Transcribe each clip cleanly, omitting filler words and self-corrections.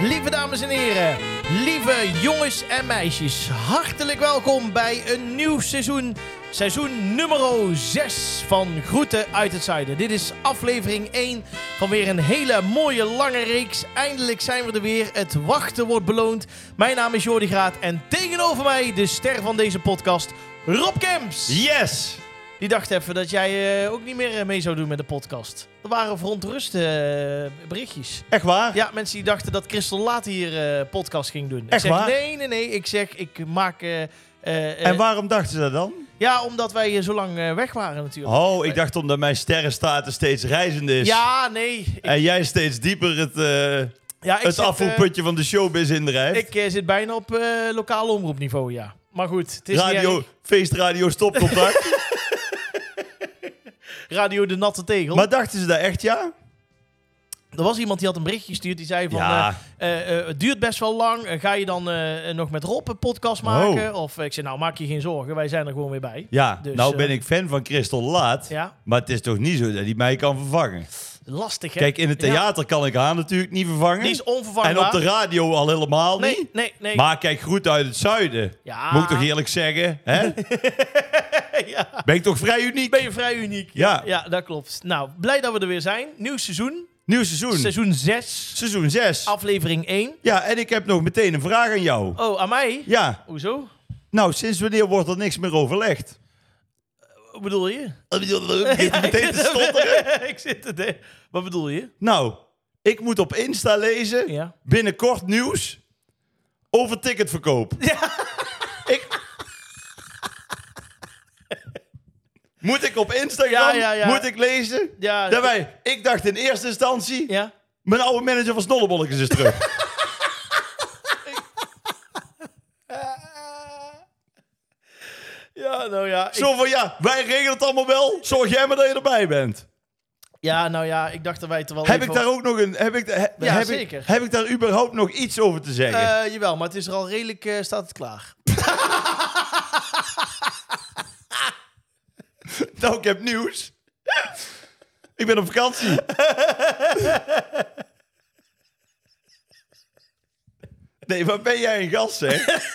Lieve dames en heren, lieve jongens en meisjes, hartelijk welkom bij een nieuw seizoen. Seizoen nummer 6 van Groeten uit het Zuiden. Dit is aflevering 1 van weer een hele mooie lange reeks. Eindelijk zijn we er weer. Het wachten wordt beloond. Mijn naam is Jordi Graat en tegenover mij de ster van deze podcast, Rob Kemps. Yes! Die dacht even dat jij ook niet meer mee zou doen met de podcast. Er waren verontruste berichtjes. Echt waar? Ja, mensen die dachten dat Christel Laat hier podcast ging doen. Echt ik zeg, waar? Nee. Ik zeg, ik maak... En waarom dachten ze dat dan? Ja, omdat wij zo lang weg waren natuurlijk. Oh, ik dacht omdat mijn sterrenstatus steeds reizende is. Ja, nee. En jij steeds dieper het afvoerputje van de showbiz indrijft. Ik zit bijna op lokaal omroepniveau, ja. Maar goed, het is Feestradio stopcontact. Radio de Natte Tegel. Maar dachten ze dat echt, ja? Er was iemand die had een berichtje gestuurd. Die zei van, Ja. het duurt best wel lang. Ga je dan nog met Rob een podcast maken? Of ik zei, nou maak je geen zorgen. Wij zijn er gewoon weer bij. Ja, Dus, nou ben ik fan van Christel Laat. Ja, Maar het is toch niet zo dat hij mij kan vervangen. lastig hè? Kijk, in het theater kan ik haar natuurlijk niet vervangen. Die is onvervangbaar. En op de radio al helemaal niet. Nee. Maar kijk, Groeten uit het Zuiden. Ja. Moet ik toch eerlijk zeggen, hè? Ja. Ben ik toch vrij uniek? Ben je vrij uniek. Ja. Ja, dat klopt. Nou, blij dat we er weer zijn. Nieuw seizoen. Nieuw seizoen. Seizoen 6. Seizoen 6. Aflevering 1. Ja, en ik heb nog meteen een vraag aan jou. Oh, aan mij? Ja. Hoezo? Nou, sinds wanneer wordt er niks meer overlegd? Wat bedoel je? Begint meteen te stotteren. Ik zit er. Wat bedoel je? Nou, ik moet op Insta lezen, Ja. binnenkort nieuws over ticketverkoop. Moet ik op Instagram, Ja. moet ik lezen? Ja. Daarbij, ik dacht in eerste instantie, Ja. mijn oude manager van Snollebolletjes is terug. Ja, nou ja. Zo van, ja, wij regelen het allemaal wel, zorg jij maar dat je erbij bent. Ja, nou ja, ik dacht dat wij het er wel Heb even ik daar ook nog een... Ja, zeker. Heb ik daar überhaupt nog iets over te zeggen? Jawel, maar het is er al redelijk... staat het klaar. Nou, ik heb nieuws. Ik ben op vakantie. Nee, waar ben jij een gast, hè?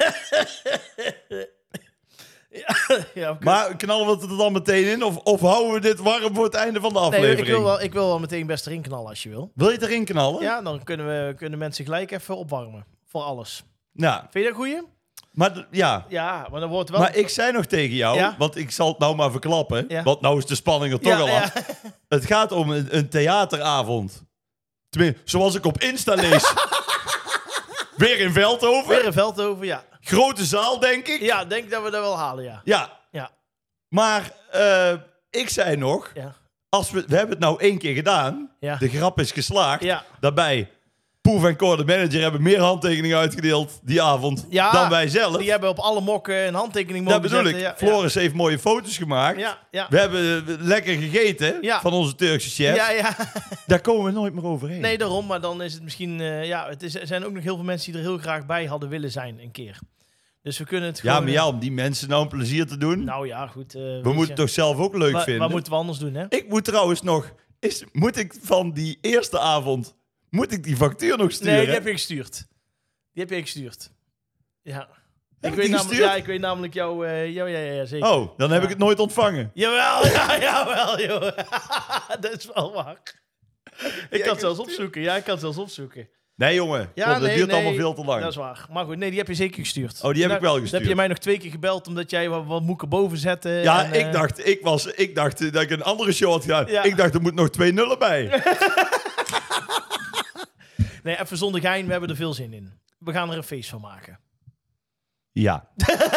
Ja, oké. Maar knallen we het er dan meteen in? Of houden we dit warm voor het einde van de Nee, aflevering? ik wil wel meteen best erin knallen als je wil. Wil je het erin knallen? Ja, dan kunnen mensen gelijk even opwarmen. Voor alles. Nou, Vind je dat goeie? maar ja. Ja, maar dan wordt wel... Maar ik zei nog tegen jou, Ja? want ik zal het nou maar verklappen. Ja. Want nou is de spanning er toch Ja, al ja. af. Het gaat om een theateravond. Tenminste, zoals ik op Insta lees. Weer in Veldhoven. Weer een Veldhoven, ja. Grote zaal, denk ik. Ja, denk dat we dat wel halen, ja. Ja. Ja. Maar ik zei nog, Ja. we hebben het nou 1 keer gedaan. Ja. De grap is geslaagd. Ja. Daarbij, Poef en Cor, de manager, hebben meer handtekeningen uitgedeeld die avond Ja, dan wij zelf. Die hebben op alle mokken een handtekening mogen Dat bedoel zetten. ik. Ja, Floris heeft mooie foto's gemaakt. Ja. We hebben lekker gegeten Ja. van onze Turkse chef. Ja. Daar komen we nooit meer overheen. Nee, daarom. Maar dan is het misschien... er zijn ook nog heel veel mensen die er heel graag bij hadden willen zijn een keer. Dus we kunnen het gewoon... Ja, maar ja, om die mensen nou een plezier te doen. Nou ja, goed. we moeten het toch zelf ook leuk vinden. Wat moeten we anders doen, hè? Ik moet trouwens nog... Moet ik van die eerste avond... Moet ik die factuur nog sturen? Nee, die heb je gestuurd. Ja. Heb ik die gestuurd? Ik weet namelijk jou... Ja, zeker. Oh, dan heb ik het nooit ontvangen. Jawel, jawel, joh. Dat is wel waar. Ik kan het zelfs opzoeken. Ja, ik kan het zelfs opzoeken. Nee, jongen. Ja, dat duurt allemaal veel te lang. Dat is waar. Maar goed, nee, die heb je zeker gestuurd. Oh, die heb ik wel gestuurd. Dan heb je mij nog 2 keer gebeld, omdat jij wat moet ik erboven zetten. Ja, en, ik dacht dat ik een andere show had gedaan. Ja. Ik dacht, er moet nog 2 nullen bij. Nee, even zonder gein, we hebben er veel zin in. We gaan er een feest van maken. Ja.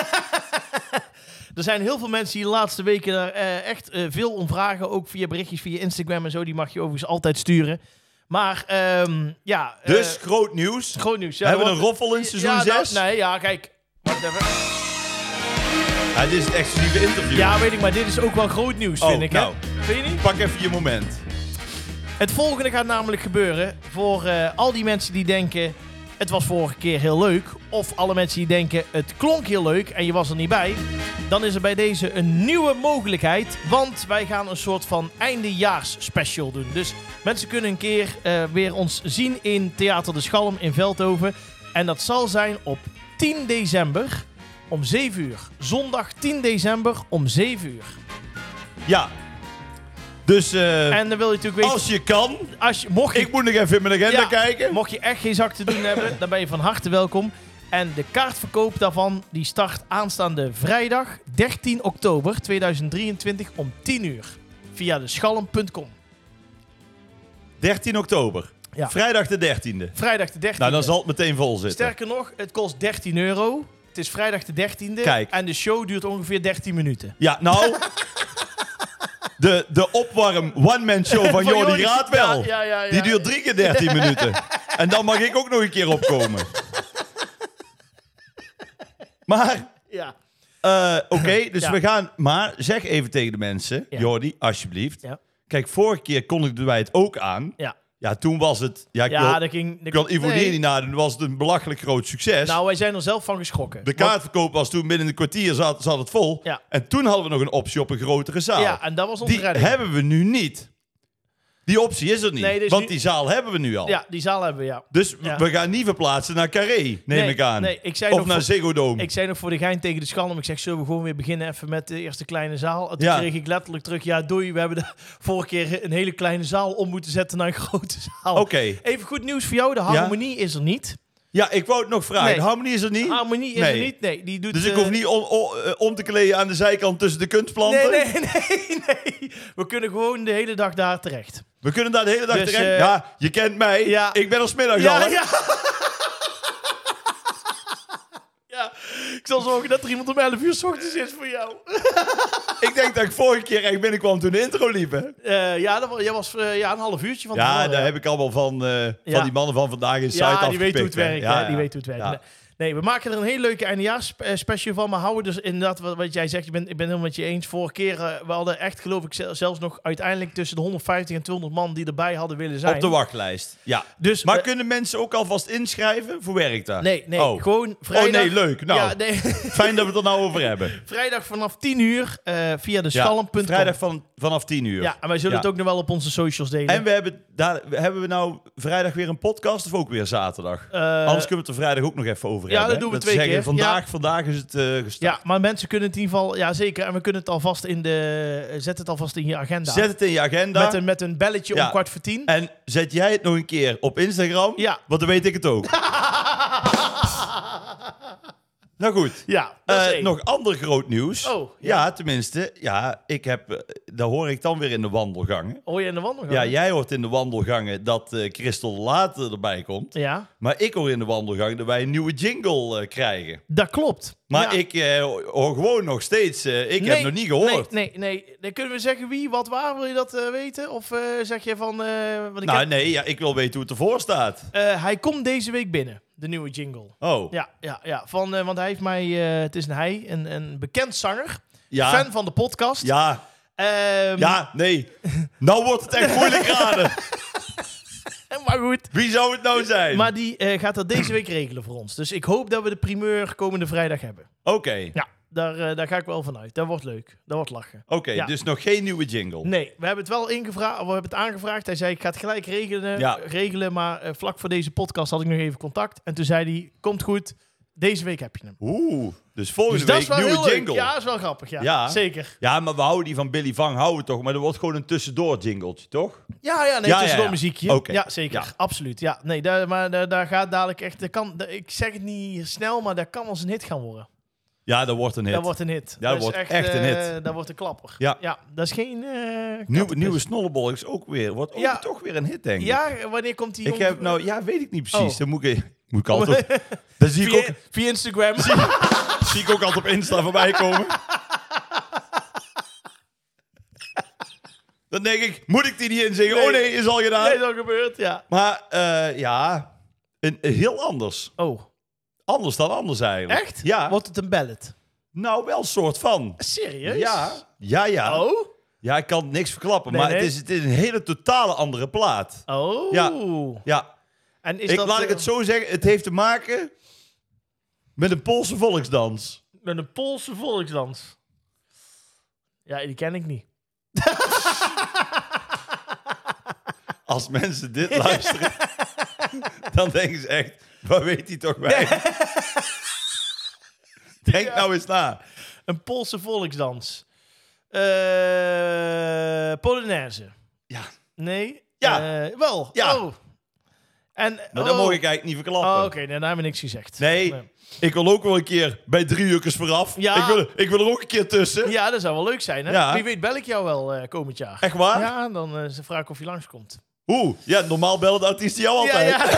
Er zijn heel veel mensen die de laatste weken daar echt veel om vragen. Ook via berichtjes, via Instagram en zo. Die mag je overigens altijd sturen. Maar ja... Dus, groot nieuws. groot nieuws. Ja, Hebben we een roffel in seizoen 6? Nee, ja, kijk. Wacht even. Ja, dit is het exclusieve interview. Ja, weet ik, maar dit is ook wel groot nieuws, vind ik. Nou. Hè? Vind je niet? Pak even je moment. Het volgende gaat namelijk gebeuren voor al die mensen die denken... Het was vorige keer heel leuk of alle mensen die denken het klonk heel leuk en je was er niet bij, dan is er bij deze een nieuwe mogelijkheid, want wij gaan een soort van eindejaars special doen. Dus mensen kunnen een keer weer ons zien in Theater de Schalm in Veldhoven en dat zal zijn op 10 december om 7 uur. Zondag 10 december om 7 uur. Ja. Dus En dan wil je natuurlijk weten... als je kan... mocht je, Ik moet nog even in mijn agenda kijken. Mocht je echt geen zak te doen hebben, dan ben je van harte welkom. En de kaartverkoop daarvan die start aanstaande vrijdag 13 oktober 2023 om 10 uur. Via deschalm.com. 13 oktober. Ja. Vrijdag de 13e. Vrijdag de 13e. Nou, dan zal het meteen vol zitten. Sterker nog, het kost €13. Het is vrijdag de 13e. Kijk. En de show duurt ongeveer 13 minuten. Ja, nou... De opwarm one-man show van Jordi Raad wel. Ja. Die duurt 3 keer 13 minuten. En dan mag ik ook nog een keer opkomen. Maar... Ja. Oké, dus Ja. we gaan... Maar zeg even tegen de mensen, Ja. Jordi, alsjeblieft. Ja. Kijk, vorige keer kondigden wij het ook aan. Ja. Ja, toen was het... Ja, ik wil Ivo nee. niet nadoen. Was het een belachelijk groot succes. Nou, wij zijn er zelf van geschrokken. De kaartverkoop was toen binnen een kwartier zat het vol. Ja. En toen hadden we nog een optie op een grotere zaal. Ja, en dat was onze Die redding. hebben we nu niet. Die optie is er niet. Nee, dus want nu- die zaal hebben we nu al. Ja, die zaal hebben we, ja. Dus Ja. we gaan niet verplaatsen naar Carré, neem ik aan. Nee, ik zei of nog naar voor- Ziggo Dome. Ik zei nog voor de gein tegen de Schalm, ik zeg, zullen we gewoon weer beginnen even met de eerste kleine zaal? En toen Ja. kreeg ik letterlijk terug, ja doei, we hebben de vorige keer een hele kleine zaal om moeten zetten naar een grote zaal. Oké. Even goed nieuws voor jou, de harmonie is er niet. Ja, ik wou het nog vragen. Nee. De harmonie is er niet? Harmonie is Nee. er niet, nee. Die doet, Dus ik hoef niet om te kleden aan de zijkant tussen de kunstplanten? Nee. We kunnen gewoon de hele dag daar terecht. We kunnen daar de hele dag Dus, terecht. Ja, je kent mij. ja. Ik ben er 's middags al. hè? Ja. Ja, ik zal zorgen dat er iemand om 11 uur 's ochtends is voor jou. Ik denk dat ik vorige keer echt binnenkwam toen de intro liep. Hè? Jij was een half uurtje van Ja, tevoren. daar heb ik allemaal van Ja. die mannen van vandaag in site Ja, afgepikt. die weten hoe het hè. werkt. Ja, hè? ja. Die weten hoe het werkt. Ja. Nee, we maken er een hele leuke eindejaarsspecial van. Maar houden dus inderdaad, wat jij zegt, ik ben helemaal met je eens. Vorige keer, we hadden echt, geloof ik, zelfs nog uiteindelijk tussen de 150 en 200 man die erbij hadden willen zijn. Op de wachtlijst. Ja. Dus, Maar kunnen mensen ook alvast inschrijven? Hoe werkt dat? Nee, Oh. gewoon vrijdag. Oh nee, leuk. Nou, Ja, nee. fijn dat we het er nou over hebben. Vrijdag vanaf 10 uur via de Ja, schalm.com. vrijdag vanaf 10 uur. Ja, en wij zullen Ja. het ook nog wel op onze socials delen. En hebben we nou vrijdag weer een podcast of ook weer zaterdag? Eh, Anders kunnen we het er vrijdag ook nog even over ja, hebben. dat doen we hè? twee zeggen, keer. Vandaag is het gestart. ja, maar mensen kunnen het in ieder geval... Ja, zeker. En we kunnen het alvast zet het alvast in je agenda. Zet het in je agenda. Met een belletje Ja. om 9:45. En zet jij het nog een keer op Instagram? Ja. Want dan weet ik het ook. Nou goed. Ja, dat is één. Nog ander groot nieuws. Oh, ja. ja, tenminste. Ja, daar hoor ik dan weer in de wandelgangen. Hoor je in de wandelgang? Ja, jij hoort in de wandelgangen dat Christel later erbij komt. Ja, Maar ik hoor in de wandelgang dat wij een nieuwe jingle krijgen. dat klopt. Maar Ja. ik hoor gewoon nog steeds... ik heb nog niet gehoord. Nee. Dan kunnen we zeggen wie, wat, waar. Wil je dat weten? Of zeg je van... want ik Nou, heb- nee, ja, ik wil weten hoe het ervoor staat. hij komt deze week binnen, de nieuwe jingle. Oh, Ja. Want hij heeft mij... het is een bekend zanger. ja. Fan van de podcast. Ja, Ehm, nee. Nou wordt het echt moeilijk raden. Maar goed. Wie zou het nou zijn? Maar die gaat dat deze week regelen voor ons. Dus ik hoop dat we de primeur komende vrijdag hebben. Oké, Ja, daar ga ik wel vanuit. Dat wordt leuk. Dat wordt lachen. Ja. dus nog geen nieuwe jingle. Nee, we hebben het wel ingevraagd. We hebben het aangevraagd. Hij zei, ik ga het gelijk regelen. Maar vlak voor deze podcast had ik nog even contact. En toen zei hij, komt goed. Deze week heb je hem. Oeh, dus Dus volgende dat is week wel heel nieuwe leuk. jingle. Ja, dat is wel grappig. Ja, Ja. Zeker. Ja, maar we houden die van Billy Vang, houden we toch? Maar er wordt gewoon een tussendoor jingletje, toch? Ja, Ja, tussendoor ja. muziekje. Oké. Ja, zeker. Ja. Absoluut. Ja, nee, daar gaat dadelijk echt... Ik zeg het niet snel, maar dat kan als een hit gaan worden. Ja, dat wordt een hit. Dat wordt een hit. Ja, dat is wordt echt een hit. Dat wordt een klapper. Ja. Dat is geen... Nieuwe Snollebol is ook weer, wordt ook Ja. toch weer een hit, denk ik. Ja, wanneer komt die... Ik heb nou, ja, weet ik niet precies. Oh. Dan moet ik altijd... Dan zie ik ook... Via Instagram. Zie ik ook altijd op Insta voorbij komen. Dan denk ik, moet ik die niet inzingen? Nee. Oh nee, is al gedaan. Nee, dat gebeurt, ja. Maar ja, een heel anders. Oh, Anders dan anders eigenlijk. echt? Ja. Wordt het een ballad? Nou, wel een soort van. Serieus? Ja. Oh? Ja, ik kan niks verklappen, Nee, maar nee. Het is een hele totale andere plaat. Oh. Ja. Ja, En is dat... laat ik het zo zeggen, het heeft te maken Met een Poolse volksdans. Met een Poolse volksdans. Ja, die ken ik niet. Als mensen dit luisteren, dan denken ze echt, waar weet hij toch bij? Denk nou eens na. Een Poolse volksdans. Polonaise. Ja. Nee? Ja. Wel. Ja. Oh. En, Maar dat mag ik eigenlijk niet verklappen. Oh, oké. Nee, daar hebben we niks gezegd. Nee, ik wil ook wel een keer bij 3 uurtjes vooraf. Ja. Ik wil er ook een keer tussen. Ja, dat zou wel leuk zijn, hè? Ja. Wie weet bel ik jou wel komend jaar. Echt waar? Ja, dan vraag ik of je langskomt. Ja, normaal bellen de artiesten jou altijd. Ja.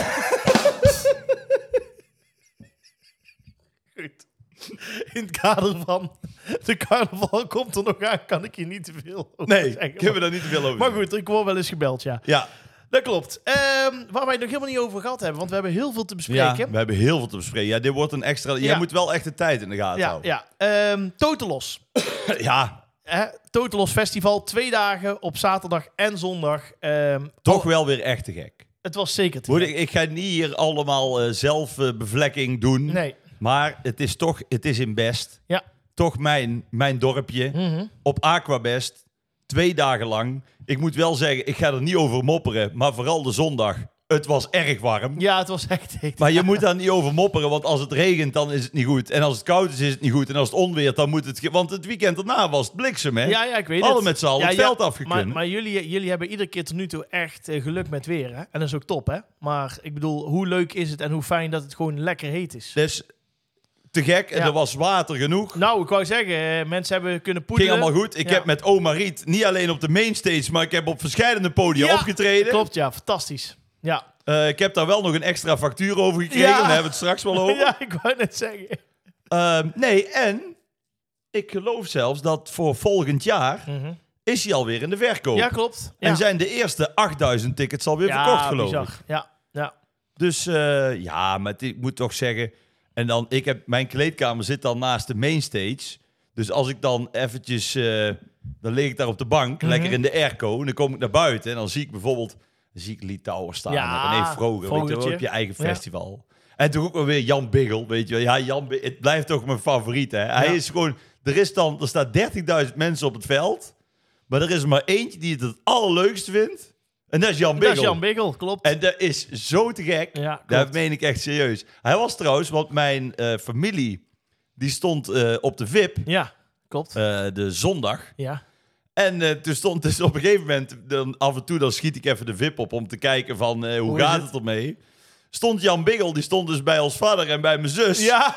Goed. In het kader van de carnaval komt er nog aan, kan ik hier niet te veel over Nee, zeggen. ik heb er daar niet te veel over. Maar goed, ik word wel eens gebeld, ja. Ja. Dat klopt. Waar wij het nog helemaal niet over gehad hebben, want we hebben heel veel te bespreken. Ja, we hebben heel veel te bespreken. Ja, dit wordt een extra... Jij moet wel echt de tijd in de gaten houden. Ja. Totelos. Ja. Totelos Festival, 2 dagen op zaterdag en zondag. Toch wel weer echt te gek. Het was zeker te gek. Ik ga niet hier allemaal zelfbevlekking doen. Nee. Maar het is in Best. Ja. Toch mijn dorpje. Op Aquabest. 2 dagen lang. Ik moet wel zeggen, ik ga er niet over mopperen. Maar vooral de zondag. Het was erg warm. Ja, het was echt heet. Maar je moet daar niet over mopperen. Want als het regent, dan is het niet goed. En als het koud is het niet goed. En als het onweert, dan moet het... Want het weekend daarna was het bliksem, hè? Ja, ik weet Alle het. met z'n allen het veld afgekund. Maar jullie hebben iedere keer tot nu toe echt geluk met weer, hè? En dat is ook top, hè? Maar ik bedoel, hoe leuk is het en hoe fijn dat het gewoon lekker heet is. Dus te gek. En Ja. er was water genoeg. Nou, ik wou zeggen, mensen hebben kunnen Ging poedelen. allemaal goed. Ik heb met oma Riet niet alleen op de mainstage, maar ik heb op verschillende podia opgetreden. Klopt, ja. Fantastisch. Ja. Ik heb daar wel nog een extra factuur over gekregen. Ja. Daar hebben we het straks wel over. Ja, ik wou net zeggen. Nee, en ik geloof zelfs dat voor volgend jaar is hij alweer in de verkoop. Ja, klopt. Ja. En zijn de eerste 8000 tickets alweer verkocht, geloof bizar. ik. Ja. Dus maar ik moet toch zeggen... En dan, mijn kleedkamer zit dan naast de mainstage. Dus als ik dan eventjes... dan lig ik daar op de bank, lekker in de airco. En dan kom ik naar buiten en dan zie ik bijvoorbeeld... Litouwer staan. Ja, René Vroger, weet je wel, op je eigen festival. En toen ook wel weer Jan Biggel, weet je wel. Ja, het blijft toch mijn favoriet, hè. Hij is gewoon... Er staat 30.000 mensen op het veld. Maar er is er maar eentje die het allerleukste vindt. En dat is Jan Biggel. Dat is Jan Biggel, klopt. En dat is zo te gek. Ja, klopt. Dat meen ik echt serieus. Hij was trouwens, want mijn familie... die stond op de VIP... Ja, klopt. de zondag. Ja. En toen stond dus op een gegeven moment... af en toe dan schiet ik even de VIP op... om te kijken van hoe gaat het ermee. Stond Jan Biggel, die stond dus bij ons vader en bij mijn zus... Ja.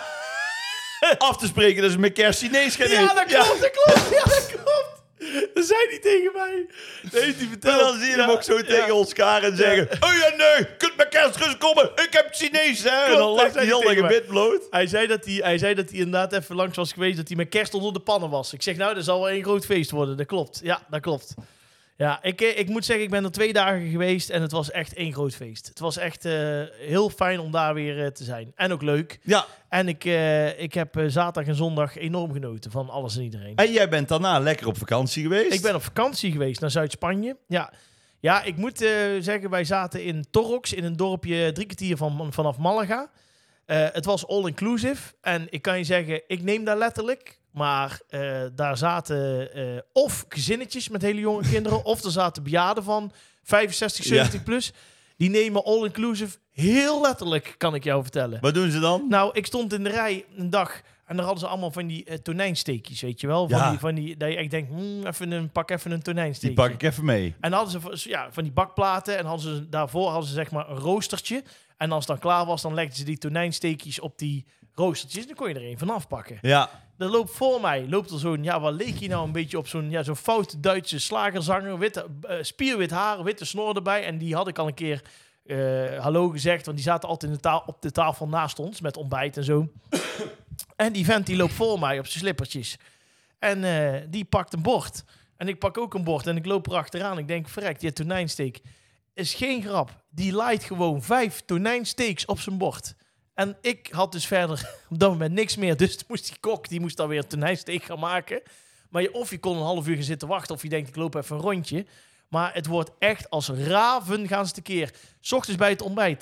af te spreken dat ze met kerst Chinees gaan eten. Ja, dat klopt, dat klopt. Ja, dat klopt. Dat zei hij tegen mij. Dat heeft hij verteld. En dan zie je hem ook zo tegen ons en zeggen... Oh ja, nee, kunt met kerstmis komen. Ik heb Chinees, hè. Klopt, en dan dat lag zei hij hij heel tegen erg mij. wit bloot. Hij zei dat hij inderdaad even langs was geweest... dat hij met kerst onder de pannen was. Ik zeg, nou, dat zal wel een groot feest worden. Dat klopt. Ja, dat klopt. Ja, ik moet zeggen, ik ben er 2 dagen geweest... en het was echt één groot feest. Het was echt heel fijn om daar weer te zijn. En ook leuk. Ja. En ik heb zaterdag en zondag enorm genoten van alles en iedereen. En jij bent daarna lekker op vakantie geweest. Ik ben op vakantie geweest naar Zuid-Spanje. Ja, ik moet zeggen, wij zaten in Torrox, in een dorpje 3 kwartier vanaf Malaga. Het was all-inclusive. En ik kan je zeggen, ik neem daar letterlijk. Maar daar zaten of gezinnetjes met hele jonge kinderen... of er zaten bejaarden van 65, 70 plus. Die nemen all-inclusive heel letterlijk, kan ik jou vertellen. Wat doen ze dan? Nou, ik stond in de rij een dag... En daar hadden ze allemaal van die tonijnsteekjes, weet je wel? Van die, dat je echt denkt, pak even een tonijnsteekje. Die pak ik even mee. En dan hadden ze van die bakplaten. En daarvoor hadden ze zeg maar een roostertje. En als het dan klaar was, dan legden ze die tonijnsteekjes op die roostertjes. En dan kon je er een van afpakken. Ja. Er loopt voor mij, er zo'n, wat leek je nou een beetje op zo'n foute Duitse slagerzanger. Spierwit haar, witte snor erbij. En die had ik al een keer hallo gezegd. Want die zaten altijd op de tafel naast ons met ontbijt en zo. En die vent die loopt voor mij op zijn slippertjes. En die pakt een bord. En ik pak ook een bord en ik loop erachteraan. Ik denk, verrek, die tonijnsteek. Is geen grap. Die laait gewoon 5 tonijnsteeks op zijn bord. En ik had dus verder op dat moment niks meer. Dus moest die kok, die moest dan weer een tonijnsteek gaan maken. Maar of je kon een half uur gaan zitten wachten... of je denkt, ik loop even een rondje. Maar het wordt echt als raven gaan ze tekeer. 's Ochtends bij het ontbijt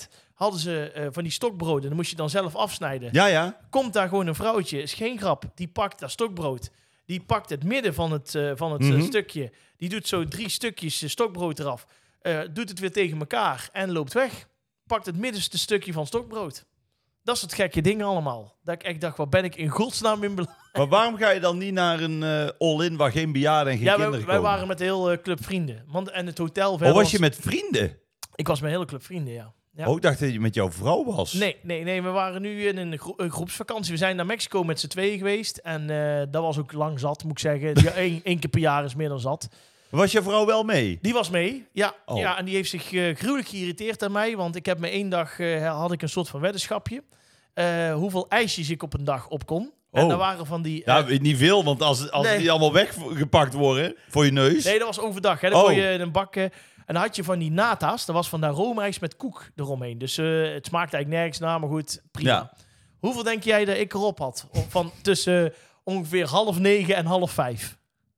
hadden ze van die stokbroden. Dan moest je dan zelf afsnijden. Ja. Komt daar gewoon een vrouwtje, is geen grap, die pakt dat stokbrood. Die pakt het midden van het stukje. Die doet zo 3 stukjes stokbrood eraf. Doet het weer tegen elkaar en loopt weg. Pakt het middenste stukje van stokbrood. Dat is het gekke ding allemaal. Dat ik echt dacht, wat ben ik in godsnaam in belang? Maar waarom ga je dan niet naar een all-in waar geen bejaarden en geen kinderen komen? Wij waren met de hele club vrienden. En het hotel verder. Oh, was je met vrienden? Ik was met een hele club vrienden, ja. Oh, ik dacht dat je met jouw vrouw was. Nee. We waren nu in een groepsvakantie. We zijn naar Mexico met z'n tweeën geweest. En dat was ook lang zat, moet ik zeggen. Ja, 1 keer per jaar is meer dan zat. Was je vrouw wel mee? Die was mee, ja. Oh. Ja, en die heeft zich gruwelijk geïrriteerd aan mij. Want ik heb me 1 dag, had ik een soort van weddenschapje. Hoeveel ijsjes ik op een dag op kon. En daar waren van die... Ja, niet veel, want als die allemaal weggepakt worden voor je neus... Nee, dat was overdag. Hè. Dan kon je een bak... en dan had je van die nata's. Dat was van dat roomijs met koek eromheen. Dus het smaakte eigenlijk nergens naar, maar goed, prima. Ja. Hoeveel denk jij dat ik erop had? Van tussen ongeveer 8:30 en 5:30?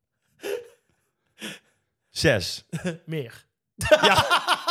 6. Meer. Ja.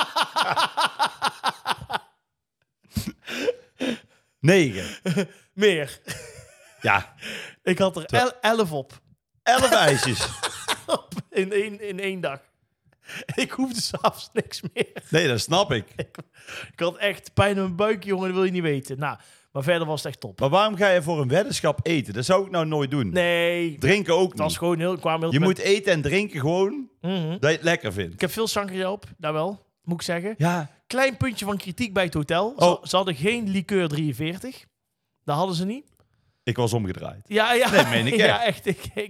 9. Meer. Ja. Ik had er 11 op. 11 ijsjes. in 1 dag. Ik hoefde s'avonds niks meer. Nee, dat snap ik. Ik had echt pijn in mijn buik, jongen, dat wil je niet weten. Nou, maar verder was het echt top. Maar waarom ga je voor een weddenschap eten? Dat zou ik nou nooit doen. Nee. Drinken ook niet. Het was gewoon heel... Je moet eten en drinken gewoon dat je het lekker vindt. Ik heb veel sangria op, daar wel, moet ik zeggen. Ja. Klein puntje van kritiek bij het hotel. Ze hadden geen liqueur 43. Dat hadden ze niet. Ik was omgedraaid. Ja. Nee, meen ik echt. Ja, echt.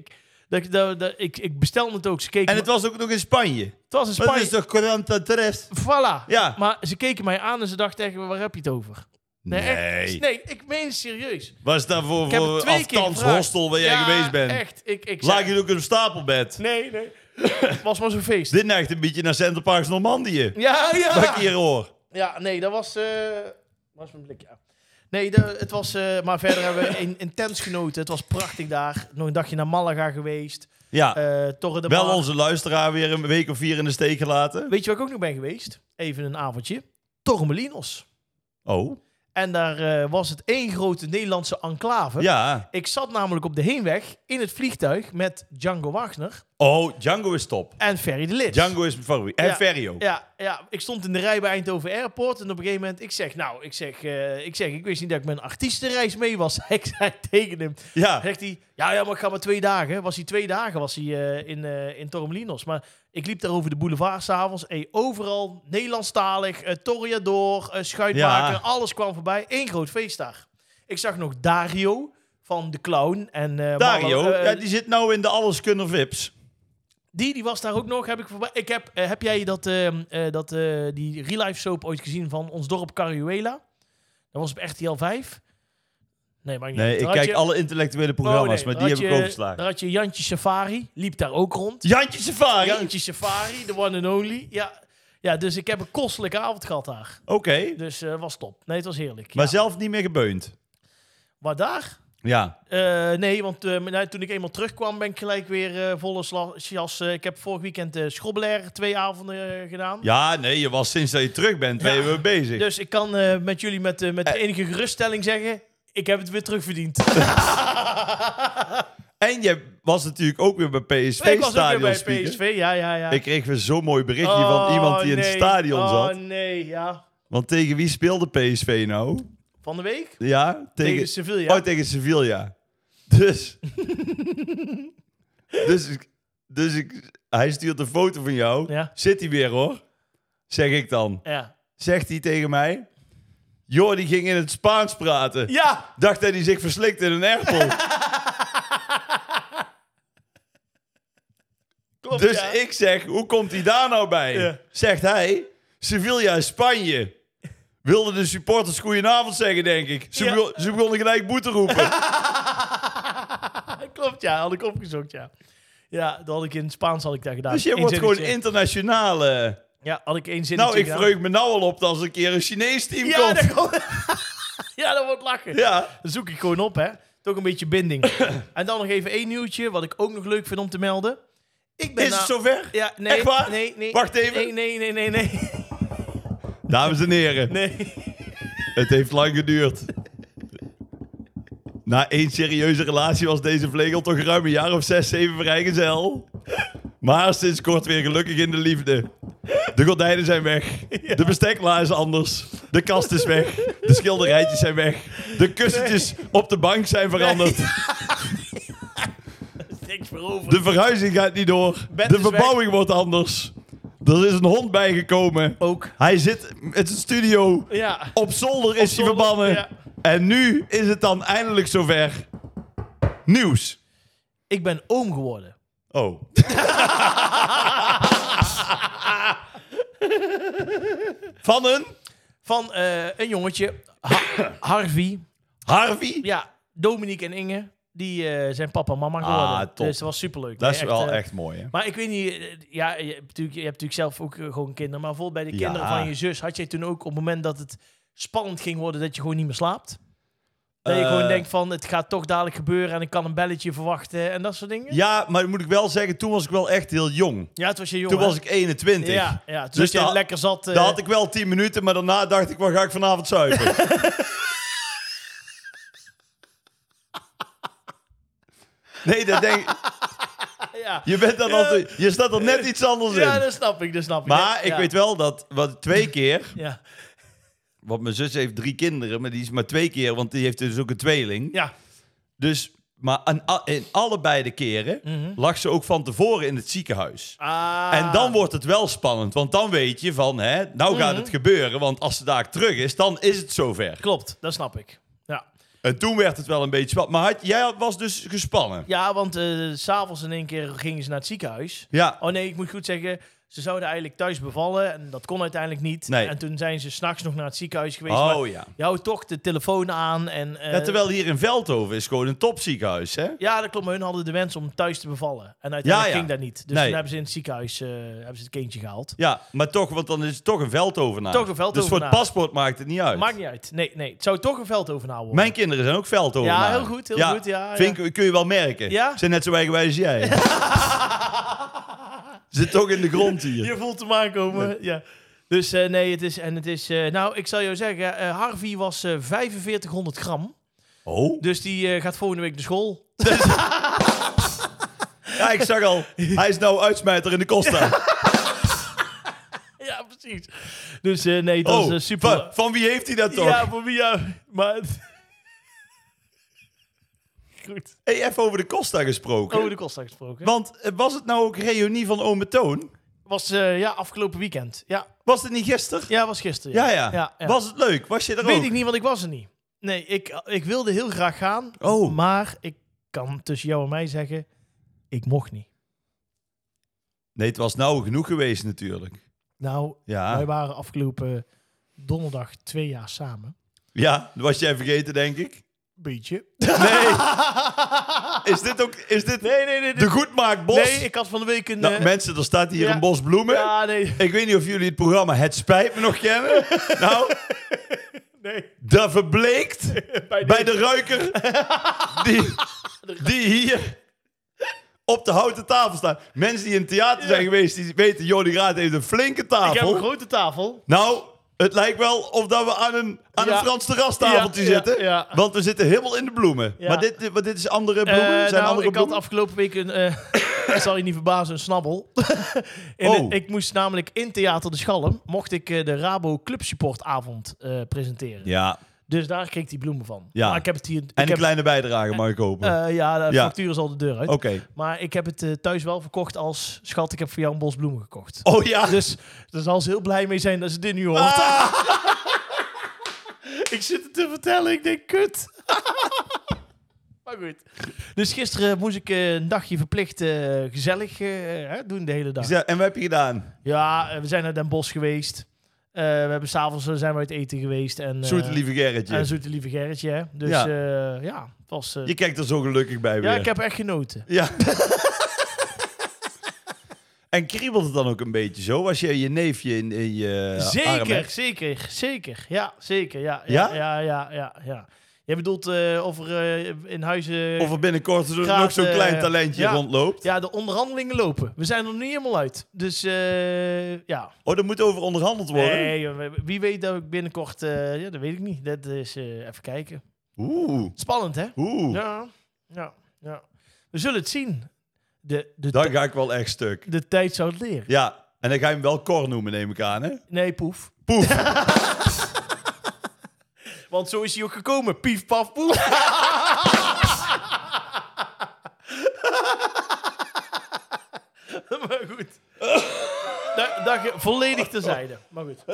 Ik bestelde het ook. Ze keken en het was ook nog in Spanje. Het was in Spanje. Dat is toch 43? Voilà. Ja. Maar ze keken mij aan en ze dachten echt, waar heb je het over? Nee, ik meen het serieus. Was dat voor afstands hostel waar jij geweest bent? Echt. Lag je ook in een stapelbed? Nee. Het was maar zo'n feest. Dit neigt een beetje naar Center Parks Normandië. Ja. Wat ik hier hoor. Ja, nee, dat was mijn blik, ja. Nee, het was... maar verder hebben we intens genoten. Het was prachtig daar. Nog een dagje naar Malaga geweest. Ja, Torre wel onze luisteraar weer een week of 4 in de steek gelaten. Weet je waar ik ook nog ben geweest? Even een avondje. Torremolinos. Oh. En daar was het 1 grote Nederlandse enclave. Ja. Ik zat namelijk op de heenweg in het vliegtuig met Django Wagner. Oh, Django is top. En Ferry de Lis. Django is mijn favoriet. En Ferry ook. Ja, ik stond in de rij bij Eindhoven Airport. En op een gegeven moment, ik wist niet dat ik met een artiestenreis mee was. Ik zei tegen hem. Ja. Zegt hij, ja, maar ik ga maar 2 dagen. Was hij 2 dagen in Torremolinos. Maar ik liep daar over de boulevard s'avonds. Overal Nederlandstalig, Toreador, Schuitmaker. Alles kwam voorbij. 1 groot feest daar. Ik zag nog Dario van de Clown. En, Dario, die zit nou in de Alleskunner Vips. Die was daar ook nog. Heb ik voorbij. Heb jij die real life soap ooit gezien van Ons Dorp Caruela? Dat was op RTL 5. Nee, ik kijk alle intellectuele programma's, maar die heb ik overgeslagen. Daar had je Jantje Safari, liep daar ook rond. Jantje Safari, the one and only. Ja, dus ik heb een kostelijke avond gehad daar. Oké. Dus was top. Nee, het was heerlijk. Maar zelf niet meer gebeund? Waar daar? Ja. Nee, want toen ik eenmaal terugkwam ben ik gelijk weer volle jas. Ik heb vorig weekend Schrobbelair 2 avonden gedaan. Ja, nee, je was sinds dat je terug bent, ben je weer bezig. Dus ik kan met jullie met de enige geruststelling zeggen, ik heb het weer terugverdiend. En je was natuurlijk ook weer bij PSV stadion speaker. PSV, ja. Ik kreeg weer zo'n mooi berichtje van iemand die in het stadion zat. Oh nee, ja. Want tegen wie speelde PSV nou? Van de week? Ja, tegen Sevilla. Oh, tegen Sevilla. Dus hij stuurt een foto van jou. Ja. Zit hij weer, hoor. Zeg ik dan. Ja. Zegt hij tegen mij. Joh, die ging in het Spaans praten. Ja. Dacht dat hij zich verslikt in een airport. Klopt, dus ja. ik zeg, hoe komt hij daar nou bij? Ja. Zegt hij, Sevilla is Spanje. Wilden de supporters goedenavond zeggen, denk ik. Ze begonnen gelijk boete roepen. Klopt, ja. Had ik opgezocht, ja. Ja, dat had ik in het Spaans had ik daar gedaan. Dus je wordt gewoon internationaal... Ja, had ik 1 zinnetje Nou, ik verheug me nou al op als een keer een Chinees team komt. Ja, dat wordt lachen. Ja. Dan zoek ik gewoon op, hè. Toch een beetje binding. En dan nog even 1 nieuwtje, wat ik ook nog leuk vind om te melden. Is het zover? Ja, nee. Echt waar? Nee. Wacht even. Nee. Dames en heren. Nee. Het heeft lang geduurd. Na 1 serieuze relatie was deze vlegel toch ruim een jaar of 6, 7 vrijgezel. Maar sinds kort weer gelukkig in de liefde. De gordijnen zijn weg. Ja. De bestekla is anders. De kast is weg. De schilderijtjes zijn weg. De kussentjes op de bank zijn veranderd. Nee. Niks meer over. De verhuizing gaat niet door. De verbouwing wordt anders. Er is een hond bijgekomen. Ook. Hij zit met zijn studio. Ja. Op zolder is hij verbannen. Ja. En nu is het dan eindelijk zover. Nieuws. Ik ben oom geworden. Oh. Van een jongetje. Harvey. Harvey? Ja, Dominique en Inge. Die zijn papa en mama geworden. Top. Dus dat was superleuk. Dat is wel echt mooi, hè? Maar ik weet niet... ja, je hebt natuurlijk zelf ook gewoon kinderen. Maar bijvoorbeeld bij de kinderen van je zus... had jij toen ook op het moment dat het spannend ging worden... dat je gewoon niet meer slaapt? Dat je gewoon denkt van... het gaat toch dadelijk gebeuren... en ik kan een belletje verwachten en dat soort dingen? Ja, maar moet ik wel zeggen... toen was ik wel echt heel jong. Ja, het was je jong. Toen was ik 21. Ja, toen dus je lekker zat... Daar had ik wel 10 minuten... maar daarna dacht ik... wat ga ik vanavond zuipen? Nee, dat denk ik... Ja. Je bent dan altijd... Je staat er net iets anders in. Ja, dat snap ik. Maar ik weet wel dat... 2 keer... Ja. Want mijn zus heeft 3 kinderen... maar die is maar 2 keer... want die heeft dus ook een tweeling. Ja. Dus... Maar in allebei de keren... lag ze ook van tevoren in het ziekenhuis. En dan wordt het wel spannend. Want dan weet je van... nou gaat het gebeuren. Want als ze daar terug is... dan is het zover. Klopt, dat snap ik. Ja. En toen werd het wel een beetje spannend. Maar jij was dus gespannen. Ja, want 's avonds in één keer gingen ze naar het ziekenhuis. Ja. Oh nee, ik moet goed zeggen... Ze zouden eigenlijk thuis bevallen en dat kon uiteindelijk niet. Nee. En toen zijn ze 's nachts nog naar het ziekenhuis geweest. Oh maar ja. je houdt toch de telefoon aan. En, Ja, terwijl hier in Veldhoven is gewoon een topziekenhuis, hè? Ja, dat klopt. Maar hun hadden de wens om thuis te bevallen. En uiteindelijk ging dat niet. Dus toen hebben ze in het ziekenhuis hebben ze het kindje gehaald. Ja, maar toch, want dan is het toch een Veldhovenaar. Toch een Veldhovenaar. Dus voor het paspoort maakt het niet uit. Maakt niet uit. Nee. Het zou toch een Veldhovenaar worden. Mijn kinderen zijn ook Veldhovenaar. Ja, heel goed. Heel goed. Ja. Kun je wel merken. Ja? Ze zijn net zo eigenwijs als jij. Zit toch in de grond hier. Je voelt hem aankomen. Nee. Ja. Dus nee, het is... nou, ik zal jou zeggen, Harvey was 4500 gram. Oh? Dus die gaat volgende week naar school. Ja, ik zag al. Hij is nou uitsmijter in de Costa. Ja, precies. Dus nee, dat is super... Van wie heeft hij dat toch? Ja, van wie ja. Maar... Goed. Hey, even over de Costa gesproken. Over de Costa gesproken. Want was het nou ook reunie van Ome Toon? Was afgelopen weekend. Ja. Was het niet gisteren? Ja, was gisteren. Ja. Was het leuk? Was je er ook? Weet ik niet, want ik was er niet. Nee, ik wilde heel graag gaan. Oh. Maar ik kan tussen jou en mij zeggen, ik mocht niet. Nee, het was nou genoeg geweest natuurlijk. Nou, wij waren afgelopen donderdag 2 jaar samen. Ja, dat was jij vergeten, denk ik. Beetje. Nee. Is dit nee. de Goedmaakbos? Nee, ik had van de week een... mensen, er staat hier een bos bloemen. Ja, nee. Ik weet niet of jullie het programma Het Spijt Me nog kennen. Nou, nee. dat verbleekt bij de ruiker die hier op de houten tafel staat. Mensen die in het theater zijn geweest, die weten, Jordi Graat heeft een flinke tafel. Ik heb een grote tafel. Nou... Het lijkt wel of dat we aan een Frans terrastafeltje zitten. Ja. Want we zitten helemaal in de bloemen. Ja. Maar dit is andere bloemen? Zijn andere ik bloemen? had afgelopen week een... dat zal je niet verbazen, een snabbel. Ik moest namelijk in Theater de Schalm... mocht ik de Rabo Clubsupportavond presenteren. Ja. Dus daar kreeg ik die bloemen van. Ja. Maar ik heb het hier... En een kleine bijdrage mag ik kopen. De factuur is al de deur uit. Oké. Maar ik heb het thuis wel verkocht als... Schat, ik heb voor jou een bos bloemen gekocht. Oh ja? Dus daar zal ze heel blij mee zijn dat ze dit nu hoort. Ik zit het te vertellen, ik denk, kut. Maar goed. Dus gisteren moest ik een dagje verplicht gezellig doen de hele dag. En wat heb je gedaan? Ja, we zijn naar Den Bosch geweest. We hebben 's avonds zijn we uit eten geweest. En, Zoete lieve Gerritje. En zoete lieve Gerritje, hè. Dus het was... je kijkt er zo gelukkig bij weer. Ja, ik heb echt genoten. Ja. En kriebelt het dan ook een beetje zo? Als je neefje in je arm hebt? Zeker. Ja, zeker. Ja. Jij bedoelt of er in huizen... Of er binnenkort Gaat, nog zo'n klein talentje rondloopt. Ja, de onderhandelingen lopen. We zijn er niet helemaal uit. Dus ja. Oh, er moet over onderhandeld worden? Nee, wie weet dat ik binnenkort... ja, dat weet ik niet. Dat is even kijken. Oeh. Spannend, hè? Oeh. Ja. We zullen het zien. Dan ga ik wel echt stuk. De tijd zou het leren. Ja, en dan ga je hem wel Cor noemen, neem ik aan, hè? Nee, Poef. Poef. Want zo is hij ook gekomen. Pief, paf, poef. Maar goed. Dat volledig terzijde. Maar goed.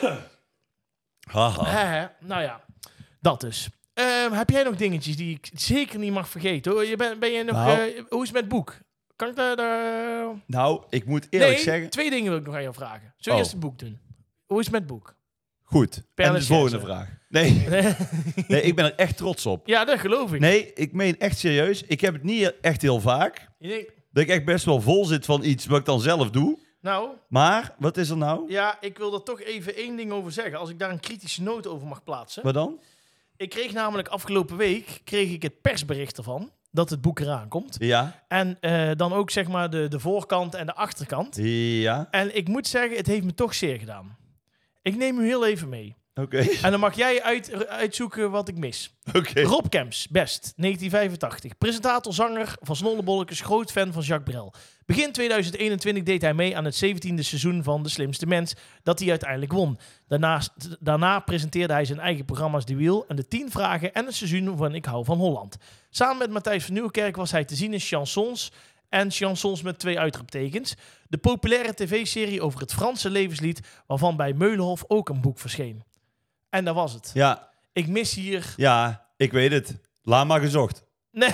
Haha. Nou ja, dat dus. Heb jij nog dingetjes die ik zeker niet mag vergeten? Hoor? Ben jij nog... hoe is het met het boek? Kan ik daar... Nou, ik moet eerlijk Nee, zeggen... 2 dingen wil ik nog aan jou vragen. Zullen we eerst het boek doen? Hoe is het met het boek? Goed. Per En de Lachaise. volgende vraag. Nee, ik ben er echt trots op. Ja, dat geloof ik. Nee, ik meen echt serieus. Ik heb het niet echt heel vaak. Nee. Dat ik echt best wel vol zit van iets wat ik dan zelf doe. Nou, Maar, wat is er nou? ja, ik wil er toch even 1 ding over zeggen. Als ik daar een kritische noot over mag plaatsen. Wat dan? Ik kreeg namelijk afgelopen week het persbericht ervan dat het boek eraan komt. Ja. En dan ook zeg maar de voorkant en de achterkant. Ja. En ik moet zeggen, het heeft me toch zeer gedaan. Ik neem u heel even mee. Oké. En dan mag jij uitzoeken wat ik mis. Oké. Rob Kemps, Best, 1985. Presentator, zanger van Snollebollekes, groot fan van Jacques Brel. Begin 2021 deed hij mee aan het 17e seizoen van De Slimste Mens, dat hij uiteindelijk won. Daarna presenteerde hij zijn eigen programma's De Wiel en de 10 Vragen en het seizoen van Ik Hou van Holland. Samen met Matthijs van Nieuwkerk was hij te zien in Chansons en Chansons met 2 uitroeptekens. De populaire tv-serie over het Franse levenslied, waarvan bij Meulenhof ook een boek verscheen. En dat was het. Ja. Ik mis hier... Ja, ik weet het. Laat maar gezocht. Nee.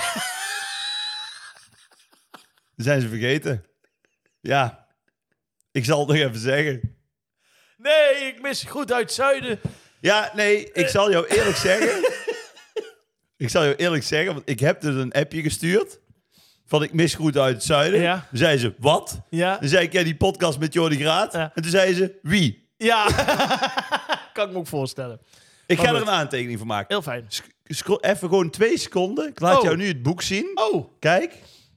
Zijn ze vergeten? Ja. Ik zal het nog even zeggen. Nee, ik mis Goed uit het Zuiden. Ja, nee, ik zal jou eerlijk zeggen. Want ik heb dus een appje gestuurd. Van ik mis Goed uit het Zuiden. Ja. Toen zei ze, wat? Ja. Dan zei ik, ja, die podcast met Jordi Graat. Ja. En toen zei ze, wie? Ja. Kan ik me ook voorstellen. Ik ga Maar er goed. een aantekening van maken. Heel fijn. Even gewoon 2 seconden. Ik laat Oh. jou nu het boek zien. Oh. Kijk,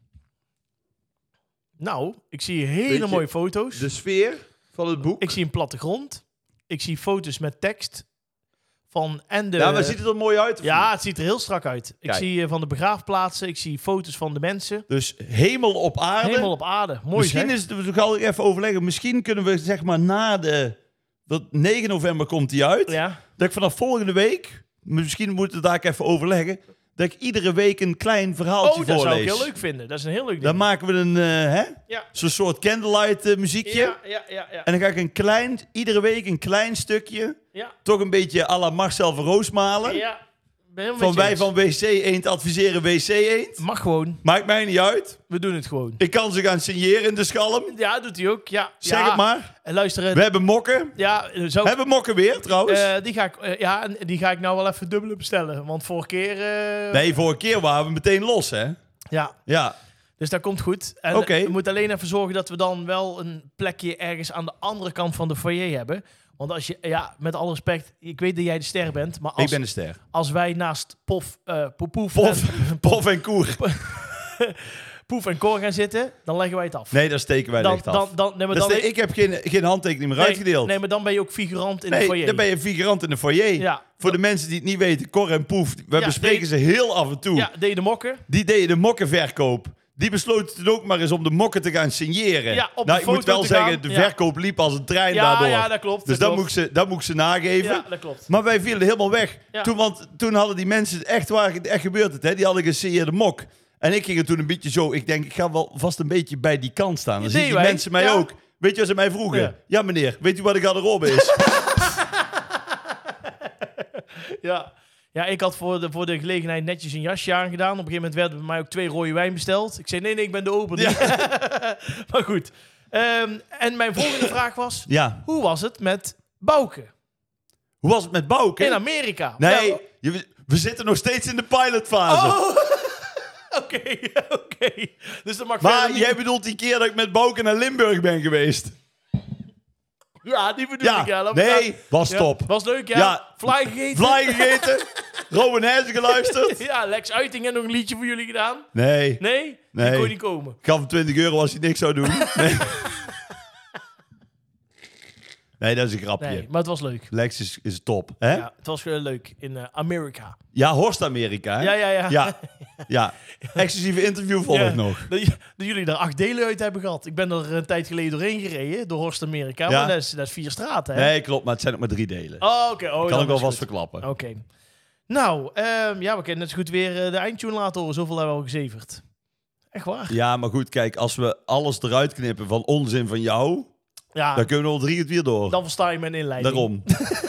Nou, ik zie hier hele Weet je, mooie foto's. de sfeer van het boek. Ik zie een plattegrond. Ik zie foto's met tekst. Van en de... Ja, maar ziet het er mooi uit? Of Ja, niet? het ziet er heel strak uit. Ik Kijk. zie van de begraafplaatsen. Ik zie foto's van de mensen. Dus hemel op aarde. Helemaal op aarde. Mooi Misschien zeg. is het, we gaan even overleggen. Misschien kunnen we zeg maar na dat 9 november komt die uit. Ja. Dat ik vanaf volgende week, misschien moeten we daar even overleggen, dat ik iedere week een klein verhaaltje Oh, dat voorlees. zou ik heel leuk vinden. Dat is een heel leuk ding. Dan maken we een Ja. zo'n soort candlelight muziekje. Ja. En dan ga ik iedere week een klein stukje, Ja. toch een beetje à la Marcel van Roosmalen. Ja. Ben helemaal Van met je wij eens. van WC Eend adviseren WC Eend. Mag gewoon. Maakt mij niet uit. We doen het gewoon. Ik kan ze gaan signeren in de schalm. Ja, doet hij ook. Ja. Zeg ja. het maar. En luister, We hebben mokken. ja, We zo. hebben mokken weer, trouwens. Die ga ik nou wel even dubbel bestellen. Want vorige keer... Nee, vorige keer waren we meteen los, hè? Ja, Ja. dus dat komt goed. En Oké. we moeten alleen even zorgen dat we dan wel een plekje ergens aan de andere kant van de foyer hebben. Want als je, ja, met alle respect, ik weet dat jij de ster bent, maar Ik ben de ster. als wij naast Poef Pof en Koer. Poef en Cor gaan zitten, dan leggen wij het af. Nee, daar steken wij licht af. Nee, maar Dat dan, is ik heb geen handtekening meer uitgedeeld. Nee, maar dan ben je ook figurant in de Nee, foyer. dan ben je een figurant in de foyer. Ja. Voor de mensen die het niet weten, Cor en Poef, we Ja, bespreken ze heel af en toe. Ja, deed je de mokken. Die deden de mokkenverkoop. Die besloten toen ook maar eens om de mokken te gaan signeren. Ja, op nou, de ik moet foto wel te zeggen, gaan. de Ja. verkoop liep als een trein Ja, daardoor. ja, dat klopt. Dus dat moet ik ze nageven. Ja, dat klopt. Maar wij vielen helemaal weg. Ja. Want toen hadden die mensen, echt gebeurd het, hè? Die hadden gesigneerde mok. En ik ging er toen een beetje zo, ik denk, ik ga wel vast een beetje bij die kant staan. Dan Ja, zien die deden wij. mensen mij Ja. ook. Weet je wat ze mij vroegen? Ja. Ja meneer, weet u wat de garderobe is? Ja, ik had voor de gelegenheid netjes een jasje aangedaan. Op een gegeven moment werden bij mij ook 2 rode wijn besteld. Ik zei, nee, ik ben de ober. Ja. Maar goed. En mijn volgende vraag was, Ja. hoe was het met Bouke Hoe was het met Bouke? in Amerika? Nee, Ja, we zitten nog steeds in de pilotfase. oh, oké. Dus dat mag Maar verder niet. jij bedoelt die keer dat ik met Bouke naar Limburg ben geweest? Ja, die bedoel Ja, ik. Ja, nee, was Ja, top. was leuk, ja. Ja. Fly gegeten. Fly gegeten. Robin Heijzen geluisterd? Ja, Lex Uiting en nog een liedje voor jullie gedaan. Nee. Nee? Nee. Die kon niet komen. Ik gaf hem 20 euro als hij niks zou doen. Nee, nee dat is een grapje. Nee, maar het was leuk. Lex is top. Hè? Ja, het was leuk in Amerika. Ja, Horst Amerika. Hè? Ja. Ja. Exclusieve interview volgt nog. Dat jullie er 8 delen uit hebben gehad. Ik ben er een tijd geleden doorheen gereden, door Horst Amerika. Ja. Maar dat is 4 straten, hè? Nee, klopt, maar het zijn ook maar 3 delen. Oh, oké. Oh, Kan ik wel vast vast verklappen. Oké. Nou, we kunnen net zo goed weer de eindtune laten horen. Zoveel hebben we al gezeverd. Echt waar? Ja, maar goed, kijk, als we alles eruit knippen van onzin van jou, Ja, dan kunnen we al 3 kwartier door. dan versta je mijn inleiding. Daarom.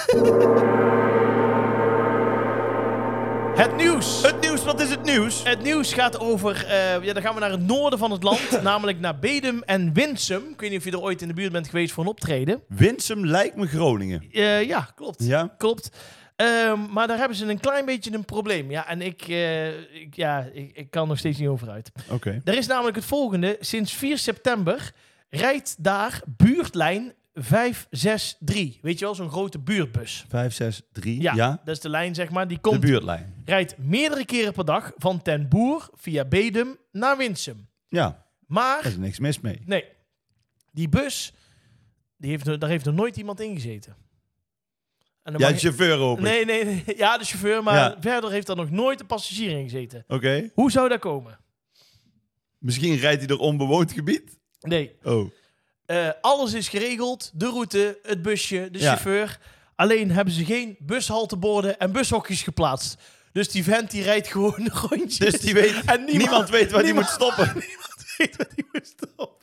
Het nieuws. Het nieuws, wat is het nieuws? Het nieuws gaat over... dan gaan we naar het noorden van het land. Namelijk naar Bedum en Winsum. Ik weet niet of je er ooit in de buurt bent geweest voor een optreden. Winsum lijkt me Groningen. Ja, klopt. Ja? Klopt. Maar daar hebben ze een klein beetje een probleem. Ja, en ik kan nog steeds niet over uit. Oké. Er is namelijk het volgende. Sinds 4 september rijdt daar buurtlijn 563. Weet je wel, zo'n grote buurtbus. 5, 6, 3. Ja, Ja. dat is de lijn, zeg maar. Die De komt, buurtlijn. rijdt meerdere keren per dag van Ten Boer via Bedum naar Winsum. Ja, daar Maar, is niks mis mee. nee, die bus, daar heeft nog nooit iemand in gezeten. En dan Ja, mag de chauffeur ook. Nee. Ja, de chauffeur, maar Ja. verder heeft er nog nooit een passagier in gezeten. Oké. Hoe zou dat komen? Misschien rijdt hij door onbewoond gebied? Nee. Oh. Alles is geregeld. De route, het busje, de Ja. chauffeur. Alleen hebben ze geen bushalteborden en bushokjes geplaatst. Dus die vent die rijdt gewoon rondjes. Dus die weet, En niemand weet waar hij moet stoppen. Niemand weet waar die moet stoppen.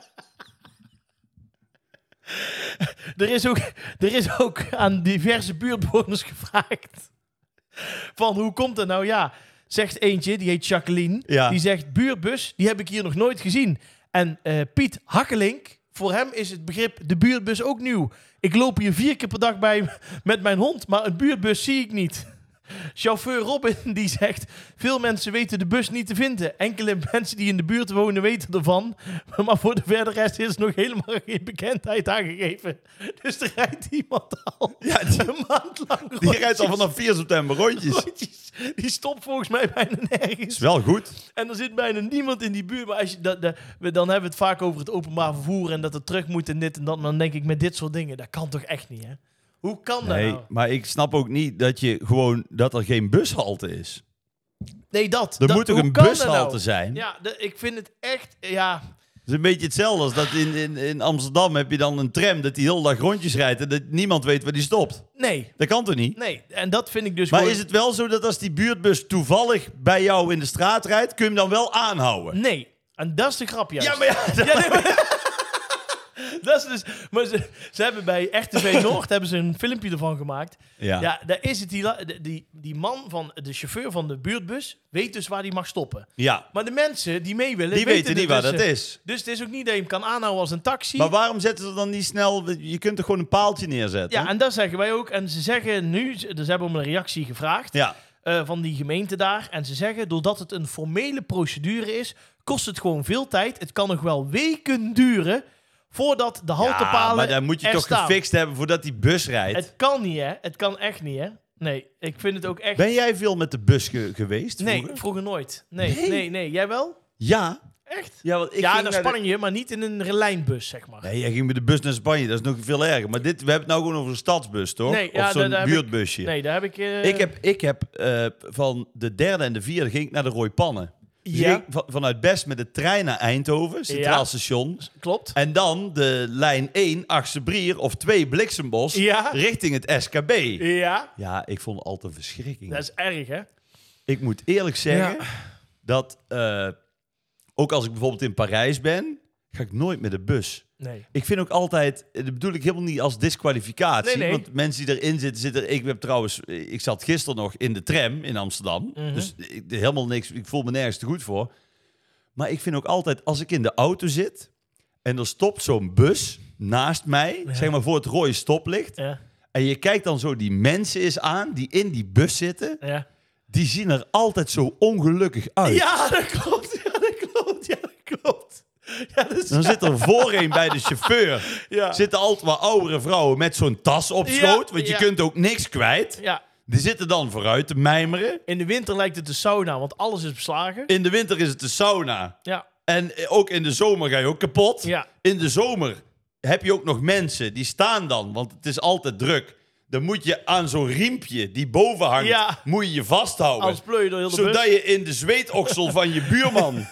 Er is ook aan diverse buurtbewoners gevraagd. Van hoe komt het nou? Ja, zegt eentje, die heet Jacqueline. Ja. Die zegt, buurtbus, die heb ik hier nog nooit gezien. En Piet Hakkelink, voor hem is het begrip de buurtbus ook nieuw. Ik loop hier 4 keer per dag bij met mijn hond, maar een buurtbus zie ik niet. Chauffeur Robin die zegt, veel mensen weten de bus niet te vinden. Enkele mensen die in de buurt wonen weten ervan. Maar voor de verder rest is nog helemaal geen bekendheid aangegeven. Dus er rijdt iemand al een maand lang rondjes. Die rijdt al vanaf 4 september rondjes. Die stopt volgens mij bijna nergens. Is wel goed. En er zit bijna niemand in die buurt. Maar als je dan hebben we het vaak over het openbaar vervoer en dat het terug moet en dit en dat. Maar dan denk ik met dit soort dingen, dat kan toch echt niet, hè? Hoe kan dat Nee, nou? maar ik snap ook niet dat er geen bushalte is. Nee, dat. Er moet toch hoe een kan dat bushalte nou? zijn? Ja, ik vind het echt, ja... Het is een beetje hetzelfde als dat in Amsterdam heb je dan een tram dat die heel dag rondjes rijdt en dat niemand weet waar die stopt. Nee, Dat kan toch niet? nee. En dat vind ik dus Maar gewoon... is het wel zo dat als die buurtbus toevallig bij jou in de straat rijdt, kun je hem dan wel aanhouden? Nee. En dat is de grap juist. Ja, maar ja. Ja, nee, maar... dat is dus... Maar ze hebben bij RTV Noord hebben ze een filmpje ervan gemaakt. Ja, daar is het... Die man van de chauffeur van de buurtbus weet dus waar hij mag stoppen. Ja. Maar de mensen die mee willen... Die weten niet het waar dus, dat is. Dus het is ook niet dat je hem kan aanhouden als een taxi. Maar waarom zetten ze dan niet snel... Je kunt er gewoon een paaltje neerzetten. Ja, en dat zeggen wij ook. En ze zeggen nu... Dus ze hebben om een reactie gevraagd Ja. van die gemeente daar. En ze zeggen, doordat het een formele procedure is... kost het gewoon veel tijd. Het kan nog wel weken duren... voordat de haltepalen Ja, maar dan moet je er toch staan. gefixt hebben voordat die bus rijdt. Het kan niet, hè? Het kan echt niet, hè? Nee, ik vind het ook echt... Ben jij veel met de bus geweest Nee, vroeger? vroeger nooit. Nee. Jij wel? Ja. Echt? Ja, want ik Ja, ging naar naar de- Spanje, maar niet in een lijnbus, zeg maar. Nee, jij ging met de bus naar Spanje. Dat is nog veel erger. Maar we hebben het nou gewoon over een stadsbus, toch? Nee, ja, of zo'n daar heb ik- buurtbusje. Nee, daar heb ik... Ik heb van de 3e en de 4e ging ik naar de Rooipannen. Dus Ja. ik ging vanuit Best met de trein naar Eindhoven, Centraal Ja. Station. Klopt. En dan de lijn 1, Achterbrier of 2, Bliksembos, Ja. richting het SKB. Ja, Ja, ik vond het altijd een verschrikking. dat is erg, hè? Ik moet eerlijk zeggen dat, ook als ik bijvoorbeeld in Parijs ben, ga ik nooit met de bus. Nee. Ik vind ook altijd, dat bedoel ik helemaal niet als disqualificatie. Nee. Want mensen die erin zitten... Ik zat gisteren nog in de tram in Amsterdam. Mhm. Dus helemaal niks, ik voel me nergens te goed voor. Maar ik vind ook altijd, als ik in de auto zit... en er stopt zo'n bus naast mij, zeg maar voor het rode stoplicht... Ja, en je kijkt dan zo die mensen eens aan die in die bus zitten... ja. die zien er altijd zo ongelukkig uit. Ja, dat klopt. Ja, dat klopt. Ja, dat is... Dan zit er voorheen bij de chauffeur... Ja. zitten altijd wel oudere vrouwen met zo'n tas op schoot. Ja, want je ja. kunt ook niks kwijt. Ja, Die zitten dan vooruit te mijmeren. In de winter lijkt het de sauna, want alles is beslagen. In de winter is het de sauna. Ja. En ook in de zomer ga je ook kapot. Ja. In de zomer heb je ook nog mensen die staan dan, want het is altijd druk. Dan moet je aan zo'n riempje die boven hangt, moet je je vasthouden. Als pleur je door heel de zodat bus. je in de zweetoksel van je buurman...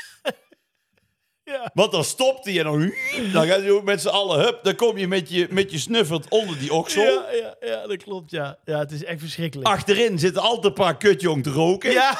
Ja. Want dan stopt hij en dan gaat hij ook met z'n allen, hup, dan kom je met je snuffert onder die oksel. Ja, dat klopt, ja. Ja, het is echt verschrikkelijk. Achterin zitten altijd een paar kutjong te roken. Ja.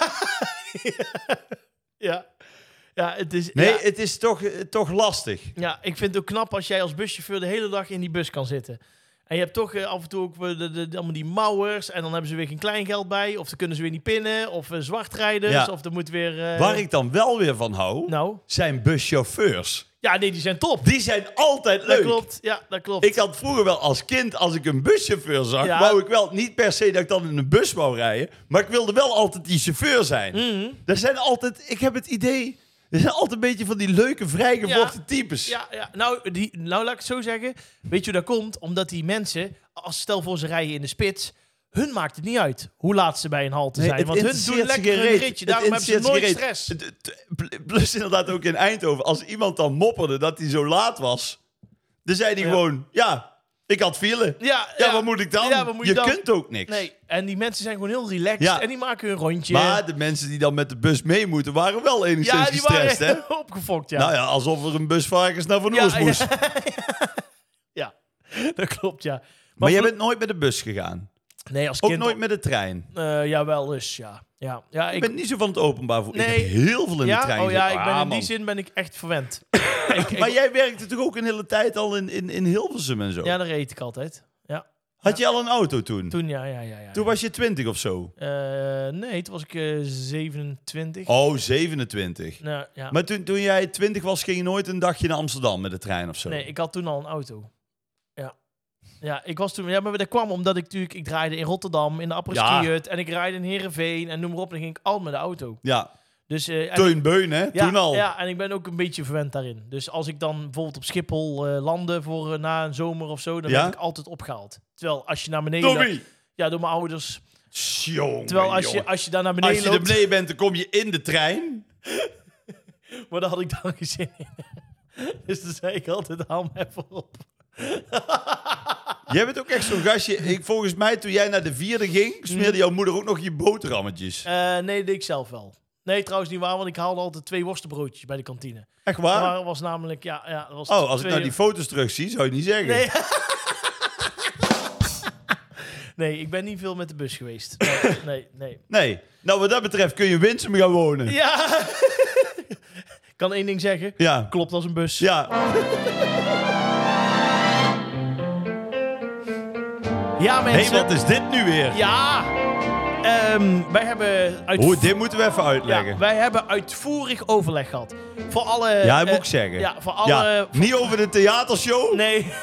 Ja. Ja, het is... Nee, ja. het is toch lastig. Ja, ik vind het ook knap als jij als buschauffeur de hele dag in die bus kan zitten. En je hebt toch af en toe ook allemaal die mouwers. En dan hebben ze weer geen kleingeld bij. Of dan kunnen ze weer niet pinnen. Of zwartrijders. Ja. Of er moet weer... Waar ik dan wel weer van hou, Nou? zijn buschauffeurs. Ja, nee, die zijn top. Die zijn altijd leuk. Dat klopt, ja, dat klopt. Ik had vroeger wel als kind, als ik een buschauffeur zag, Ja. wou ik wel niet per se dat ik dan in een bus wou rijden. Maar ik wilde wel altijd die chauffeur zijn. Er zijn altijd, ik heb het idee, er zijn altijd een beetje van die leuke, vrijgevochten types. Ja. Nou, laat ik het zo zeggen. Weet je hoe dat komt? Omdat die mensen, stel voor ze rijden in de spits, hun maakt het niet uit hoe laat ze bij een halte zijn. Want hun doen lekker hun ritje. Daarom hebben ze nooit stress. Plus inderdaad ook in Eindhoven, als iemand dan mopperde dat hij zo laat was, dan zei hij gewoon, ja, ik had file. Ja, wat moet ik dan? Ja, wat moet je dan? kunt ook niks. Nee, en die mensen zijn gewoon heel relaxed Ja. en die maken hun rondje. Maar de mensen die dan met de bus mee moeten, waren wel enigszins die gestrest, hè? waren opgefokt, ja. Nou ja, alsof er een bus varkens naar Van Oos moest. Ja, dat klopt, ja. Maar jij bent nooit met de bus gegaan? Nee, als Ook kind... nooit met de trein? Ja, wel eens, ja. Ja, Ik ben niet zo van het openbaar voor. Nee. Ik heb heel veel in de trein Oh ja, gezeten. in die zin ben ik echt verwend. Maar jij werkte toch ook een hele tijd al in Hilversum en zo? Ja, daar reed ik altijd. Ja. Had je al een auto toen? Toen, ja. Toen was je 20 of zo? Nee, toen was ik 27. Oh, 27. Nou, ja. Maar toen jij 20 was, ging je nooit een dagje naar Amsterdam met de trein of zo? Nee, ik had toen al een auto. Ja. Ja, ik was toen... Ja, maar dat kwam omdat ik draaide in Rotterdam, in de apres-ski-hut. En ik raaide in Heerenveen en noem maar op. En dan ging ik al met de auto. Ja. Dus, Teun Beun, hè? Ja, toen al. Ja, en ik ben ook een beetje verwend daarin. Dus als ik dan bijvoorbeeld op Schiphol landde voor na een zomer of zo, dan werd ik altijd opgehaald. Terwijl als je naar beneden... Tommy! Ja, door mijn ouders. Jongen, Terwijl als je daar naar beneden als je loopt... er beneden bent, dan kom je in de trein. Maar daar had ik dan geen zin in. Dus dan zei ik altijd, haal me even op. Jij bent ook echt zo'n gastje. Volgens mij, toen jij naar de 4e ging, smeerde jouw moeder ook nog je boterhammetjes. Nee, dat deed ik zelf wel. Nee, trouwens niet waar, want ik haalde altijd 2 worstenbroodjes bij de kantine. Echt waar? Dat was namelijk, ja dat was Als ik nou die foto's terugzie, zou je niet zeggen. Nee. Nee, ik ben niet veel met de bus geweest. Nee. Nou, wat dat betreft kun je in Winsum gaan wonen. Ja. Ik kan één ding zeggen. Ja. Klopt als een bus. Ja. Ja, mensen. Hé, wat is dit nu weer? Ja. Wij hebben... Dit moeten we even uitleggen. Ja, wij hebben uitvoerig overleg gehad. Voor alle... Ja, dat moet ik zeggen. Ja, voor alle... Niet over de theatershow, Nee,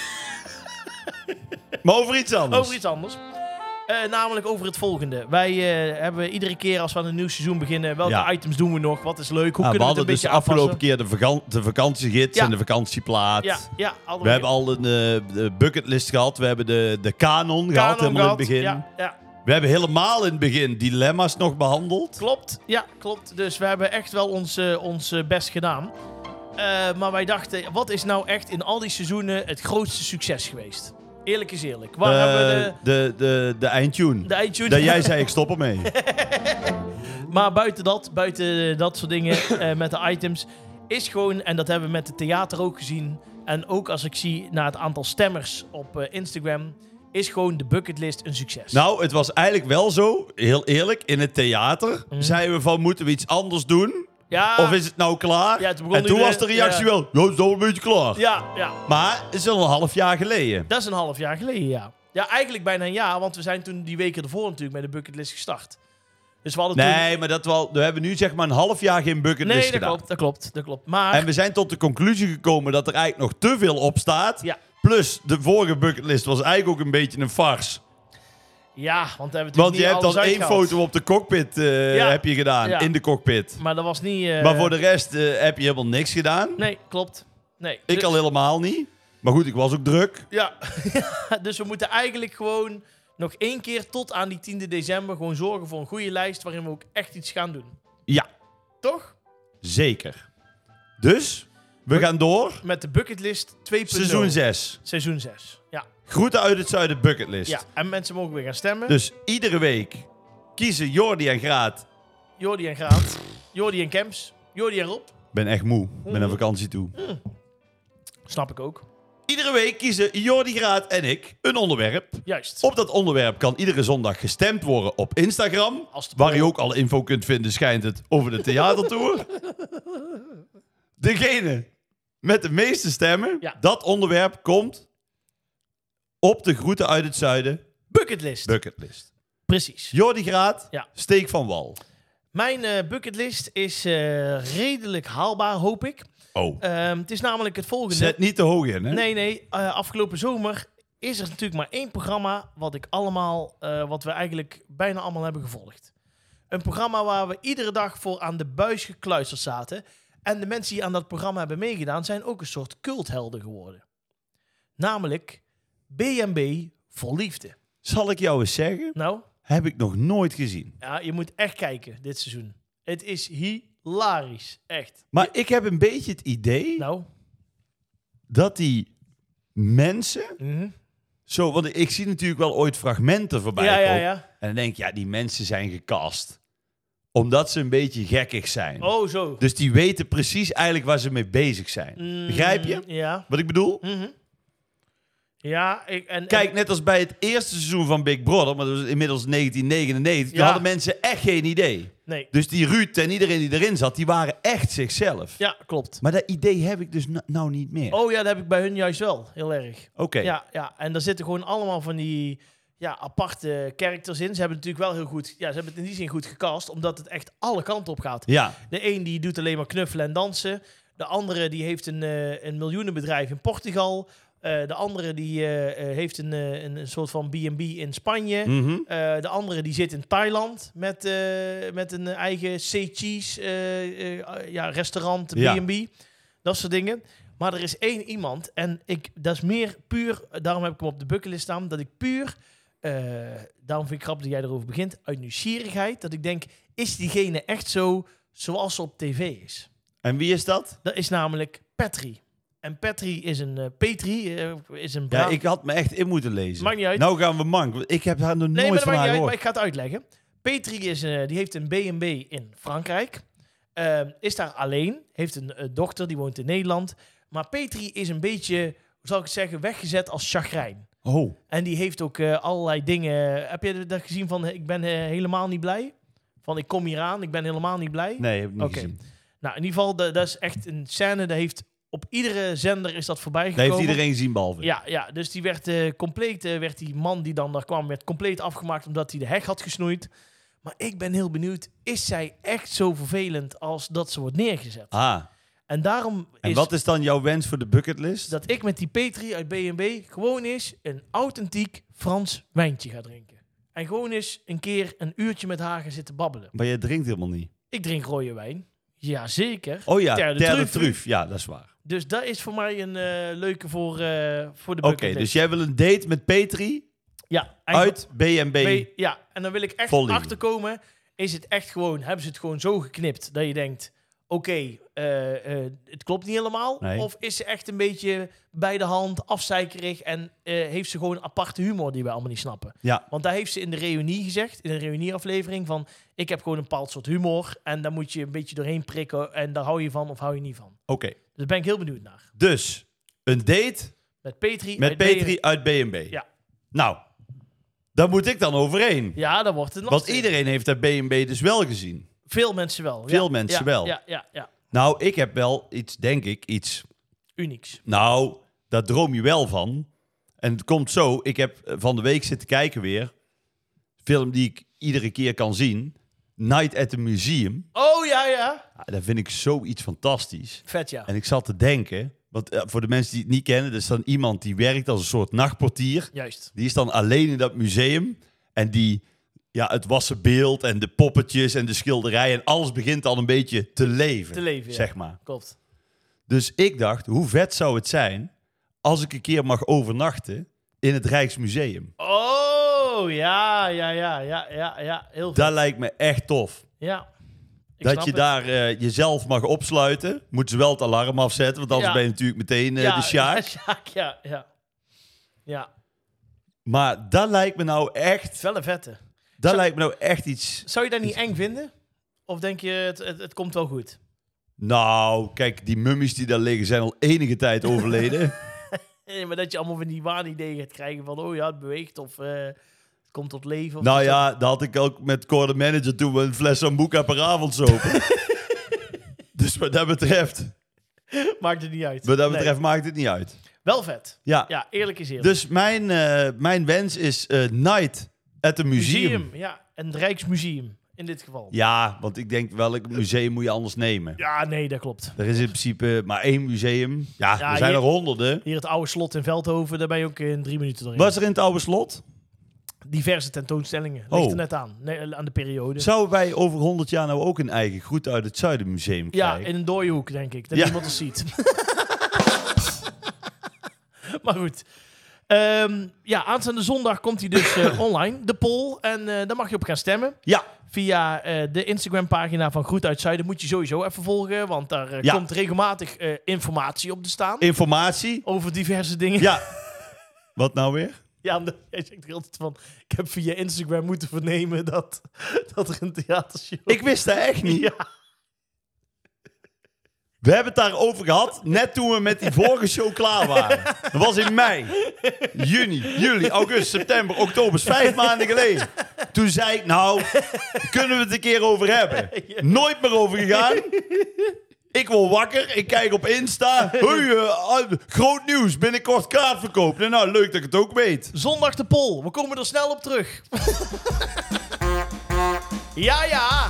maar over iets anders. over iets anders. Namelijk over het volgende. Wij hebben iedere keer als we aan een nieuw seizoen beginnen... welke items doen we nog? Wat is leuk? Hoe we kunnen we het hadden een dus beetje de afgelopen aanpassen? keer de vakantiegids Ja. en de vakantieplaat. Ja, We hebben al de bucketlist gehad. We hebben de kanon gehad, helemaal in het begin. Ja, We hebben helemaal in het begin dilemma's nog behandeld. klopt. Ja, klopt. Dus we hebben echt wel ons best gedaan. Maar wij dachten, wat is nou echt in al die seizoenen het grootste succes geweest? Eerlijk is eerlijk. Waar hebben we De eindtune. de eindtune? Dat jij zei, ik stop ermee. Maar buiten dat soort dingen met de items, is gewoon, en dat hebben we met het theater ook gezien, en ook als ik zie naar het aantal stemmers op Instagram, is gewoon de bucketlist een succes. Nou, het was eigenlijk wel zo, heel eerlijk, in het theater zeiden we van, moeten we iets anders doen? ja, Of is het nou klaar? Ja, toen en toen was de reactie wel, nou, het is al een beetje klaar. ja, Maar het is al een half jaar geleden. dat is een half jaar geleden, ja. Ja, eigenlijk bijna een jaar, want we zijn toen die weken ervoor natuurlijk met de bucketlist gestart. Dus we hadden Nee, maar we hebben nu zeg maar een half jaar geen bucketlist Nee, gedaan. dat klopt. Maar... En we zijn tot de conclusie gekomen dat er eigenlijk nog te veel op staat. Ja. Plus, de vorige bucketlist was eigenlijk ook een beetje een farce. Ja, want we hebben natuurlijk Want je niet hebt dan alles 1 uitgehaald. foto op de cockpit heb je gedaan, Ja. in de cockpit. Maar dat was niet... Maar voor de rest heb je helemaal niks gedaan. Nee, klopt. Nee. Ik al helemaal niet. Maar goed, ik was ook druk. Ja, dus we moeten eigenlijk gewoon nog 1 keer tot aan die 10e december gewoon zorgen voor een goede lijst waarin we ook echt iets gaan doen. Ja, Toch? zeker. Dus, we gaan door. Met de bucketlist 2.0. Seizoen 6. Seizoen 6. Ja. Groeten uit het zuiden bucketlist. Ja, en mensen mogen weer gaan stemmen. Dus iedere week kiezen Jordi en Graat. Jordi en Graat. Jordi en Kems. Jordi en Rob. Ik ben echt moe. Ik ben naar vakantie toe. Snap ik ook. Iedere week kiezen Jordi, Graat en ik een onderwerp. Juist. Op dat onderwerp kan iedere zondag gestemd worden op Instagram. Als de Waar je ook alle info kunt vinden, schijnt het, over de theatertour. Degene met de meeste stemmen, Ja. dat onderwerp komt op de Groeten uit het zuiden Bucketlist. bucketlist. Precies. Jordi, Graat, Ja. steek van wal. Mijn bucketlist is redelijk haalbaar, hoop ik. Oh, Het is namelijk het volgende. zet niet te hoog in, hè? Nee. Afgelopen zomer is er natuurlijk maar 1 programma wat we eigenlijk bijna allemaal hebben gevolgd. Een programma waar we iedere dag voor aan de buis gekluisterd zaten. En de mensen die aan dat programma hebben meegedaan zijn ook een soort culthelden geworden. Namelijk B&B Vol Liefde. Zal ik jou eens zeggen? Nou, Heb ik nog nooit gezien. ja, je moet echt kijken dit seizoen. Het is hilarisch, echt. Maar ik heb een beetje het idee Nou, dat die mensen mhm. zo... Want ik zie natuurlijk wel ooit fragmenten voorbij ja. komen. En dan denk ik, ja, die mensen zijn gecast. Omdat ze een beetje gekkig zijn. Oh, zo. Dus die weten precies eigenlijk waar ze mee bezig zijn. Begrijp je Ja. wat ik bedoel? Mhm. Ja, Kijk, net als bij het eerste seizoen van Big Brother, maar dat was inmiddels 1999, toen Ja. hadden mensen echt geen idee. Nee. Dus die Ruud en iedereen die erin zat, die waren echt zichzelf. Ja, klopt. Maar dat idee heb ik dus nou niet meer. Oh ja, dat heb ik bij hun juist wel. Heel erg. Oké. Ja. En daar zitten gewoon allemaal van die aparte characters in. Ze hebben het natuurlijk wel heel goed... Ja, ze hebben het in die zin goed gecast, omdat het echt alle kanten op gaat. Ja. De een die doet alleen maar knuffelen en dansen. De andere die heeft een miljoenenbedrijf in Portugal. De andere die heeft een soort van B&B in Spanje. Mhm. De andere die zit in Thailand met een eigen C-Cheese restaurant, Ja. B&B. Dat soort dingen. Maar er is 1 iemand en dat is meer puur, daarom heb ik hem op de bucketlist staan, dat ik puur, daarom vind ik grappig dat jij erover begint, uit nieuwsgierigheid, dat ik denk, is diegene echt zo zoals ze op tv is? En wie is dat? Dat is namelijk Petri. En Petri is een is een Ja, Bra- ik had me echt in moeten lezen. Maakt niet uit. Nou gaan we mank. Want ik heb haar nog Nee, maar nooit dat van maakt haar niet uit, maar gehoord. ik ga het uitleggen. Petri die heeft een B&B in Frankrijk. Is daar alleen. Heeft een dochter, die woont in Nederland. Maar Petri is een beetje, hoe zal ik het zeggen, weggezet als chagrijn. Oh, En die heeft ook allerlei dingen... Heb je dat gezien van, ik ben helemaal niet blij? Van, ik kom hier aan, ik ben helemaal niet blij? nee, heb ik niet Oké. gezien. Nou, in ieder geval, dat is echt een scène, dat heeft... Op iedere zender is dat voorbij Dat gekomen. heeft iedereen gezien, behalve. Ja, dus die werd compleet, werd die man die dan daar kwam, werd compleet afgemaakt omdat hij de heg had gesnoeid. Maar ik ben heel benieuwd, is zij echt zo vervelend als dat ze wordt neergezet? Ah, En daarom en is wat is dan jouw wens voor de bucketlist? dat ik met die Petri uit B&B gewoon eens een authentiek Frans wijntje ga drinken. En gewoon eens een keer een uurtje met haar gaan zitten babbelen. Maar jij drinkt helemaal niet. Ik drink rode wijn. Jazeker. Oh ja, Derde derde truffe. truf. Ja, dat is waar. Dus dat is voor mij een leuke voor de Oké, bucketlist. dus jij wil een date met Petri ja, uit B&B. Ja, en dan wil ik echt Vol liefde. achterkomen. Is het echt gewoon, hebben ze het gewoon zo geknipt dat je denkt, oké, het klopt niet helemaal? Nee. Of is ze echt een beetje bij de hand, afzeikerig en heeft ze gewoon aparte humor die we allemaal niet snappen? Ja, Want daar heeft ze in de reunie gezegd, in een reunieaflevering, van ik heb gewoon een bepaald soort humor en daar moet je een beetje doorheen prikken en daar hou je van of hou je niet van. oké. Dus daar ben ik heel benieuwd naar. Dus, een date Met Petri. met uit Petri uit B&B. Ja. Nou, daar moet ik dan overheen. Ja, dat wordt het Want lastig. iedereen heeft dat B&B dus wel gezien. Veel mensen wel. Veel Ja, mensen ja, wel. Ja. Nou, ik heb wel iets, denk ik, iets... Unieks. Nou, daar droom je wel van. En het komt zo, ik heb van de week zitten kijken weer. Film die ik iedere keer kan zien. Night at the Museum. Oh, ja. Ja, dat vind ik zoiets fantastisch. Vet, ja. En ik zat te denken, want voor de mensen die het niet kennen, er is dan iemand die werkt als een soort nachtportier. Juist. Die is dan alleen in dat museum. En die, ja, het wassen beeld en de poppetjes en de schilderijen en alles begint dan een beetje te leven. Te leven, ja. Zeg maar. Klopt. Dus ik dacht, hoe vet zou het zijn als ik een keer mag overnachten in het Rijksmuseum. Oh, Oh, ja. Heel goed. Dat lijkt me echt tof. Ja. Ik Dat snap je het. daar jezelf mag opsluiten. Moeten ze wel het alarm afzetten, want anders Ja. ben je natuurlijk meteen de Sjaak. Sjaak, ja. Maar dat lijkt me nou echt... Het is wel een vette. Lijkt me nou echt iets... Zou je dat niet eng vinden? Of denk je, het komt wel goed? Nou, kijk, die mummies die daar liggen zijn al enige tijd overleden. Nee, maar dat je allemaal van die waanideeën gaat krijgen van... oh ja, het beweegt of het komt tot leven. Of Nou iets. ja, dat had ik ook met Cor de manager toen we een fles Sambuca per avond zopen. Dus wat dat betreft, Maakt het niet uit. maakt het niet uit. Nee. Wel vet. Ja, Ja, eerlijk is eerlijk. dus mijn wens is Night at the Museum. Ja. En het Rijksmuseum in dit geval. Ja, want ik denk welk museum moet je anders nemen? Ja, nee, dat klopt. Er is in principe maar één museum. Ja, Ja, er zijn hier- er honderden. Hier het oude slot in Veldhoven, daar ben je ook in 3 minuten doorheen. Was er in het oude slot? Diverse tentoonstellingen. Ligt Oh. er net aan. Nee, aan de periode. Zouden wij over 100 jaar nou ook een eigen Groet uit het Zuiden museum Ja, krijgen? in een dode hoek, denk ik. Dat Ja. niemand het ziet. Maar goed. Aanstaande zondag komt hij dus online, de poll. En daar mag je op gaan stemmen. Ja, Via de Instagram-pagina van Groet uit Zuiden moet je sowieso even volgen. Want daar Ja. komt regelmatig informatie op te staan. informatie. Over diverse dingen. Ja. Wat nou weer? Ja, jij zegt er altijd van... Ik heb via Instagram moeten vernemen dat er een theatershow... Ik wist dat echt niet. Ja. We hebben het daarover gehad, net toen we met die vorige show klaar waren. Dat was in mei, juni, juli, augustus, september, oktober, is 5 maanden geleden. Toen zei ik, nou, kunnen we het een keer over hebben? Nooit meer over gegaan. Ik word wakker, ik kijk op Insta. Hey, groot nieuws, binnenkort kaartverkoop. Nou, leuk dat ik het ook weet. Zondag de poll. We komen er snel op terug. Ja.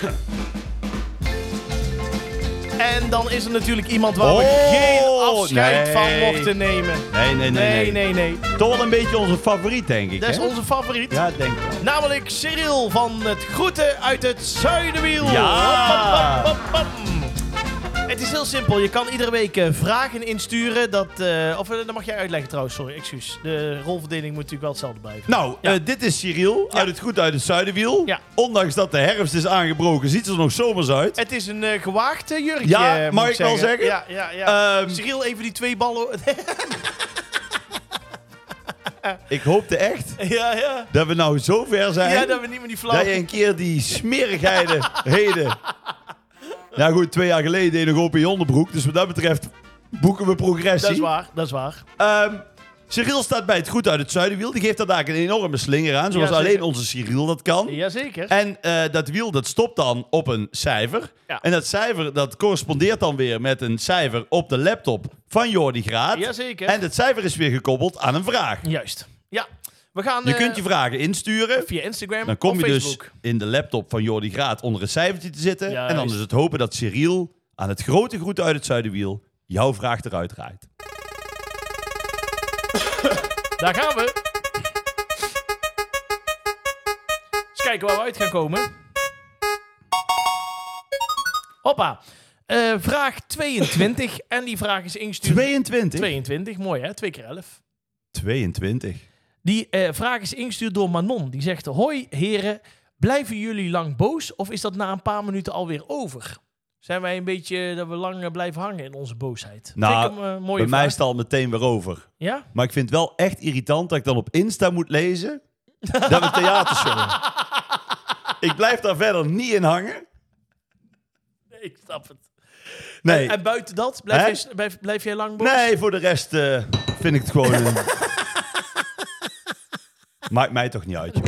En dan is er natuurlijk iemand waar we geen afscheid van mochten nemen. Nee. Toch wel een beetje onze favoriet, denk ik. Dat is hè? onze favoriet. Ja, denk ik wel. Namelijk Cyril van het Groeten uit het Zuidenwiel. Ja. Hop, hop, hop, hop. Het is heel simpel. Je kan iedere week vragen insturen. Dat mag jij uitleggen trouwens. Sorry, excuus. De rolverdeling moet natuurlijk wel hetzelfde blijven. Nou, Ja. dit is Cyril uit het Goed uit het Zuidenwiel. Ja. Ondanks dat de herfst is aangebroken, ziet ze er nog zomers uit. Het is een gewaagd jurkje, Ja, moet mag ik wel zeggen? Ja. Cyril, even die 2 ballen... Ik hoopte echt ja. dat we nou zo ver zijn Ja, dat we niet meer die flauw... dat je een keer die smerigheden heden... Nou goed, 2 jaar geleden deed je nog op in je onderbroek. Dus wat dat betreft boeken we progressie. Dat is waar. Cyril staat bij het Goed uit het Zuidenwiel. Die geeft daar eigenlijk een enorme slinger aan. Zoals Ja, zeker. alleen onze Cyril dat kan. Jazeker. En dat wiel dat stopt dan op een cijfer. Ja. En dat cijfer dat correspondeert dan weer met een cijfer op de laptop van Jordi Graat. Jazeker. En dat cijfer is weer gekoppeld aan een vraag. Juist. Ja. We gaan Je kunt je vragen insturen. via Instagram Dan kom of je Facebook. dus in de laptop van Jordi Graat onder een cijfertje te zitten. Juist. En dan is het hopen dat Cyril aan het grote Groet uit het Zuidenwiel jouw vraag eruit draait. Daar gaan we. Eens kijken waar we uit gaan komen. Hoppa. Vraag 22. En die vraag is ingestuurd... 22? 22, mooi hè? 2 keer 11. 22. Die vraag is ingestuurd door Manon. Die zegt: hoi heren, blijven jullie lang boos of is dat na een paar minuten alweer over? Zijn wij een beetje dat we lang blijven hangen in onze boosheid? Nou, Vind ik een mooie bij mij vraag. is het al meteen weer over. Ja? Maar ik vind het wel echt irritant dat ik dan op Insta moet lezen dat we theatershow. Ik blijf daar verder niet in hangen. Nee, ik snap het. Nee, En buiten dat, Hè? blijf jij lang boos? nee, voor de rest vind ik het gewoon een... Maakt mij toch niet uit, joh.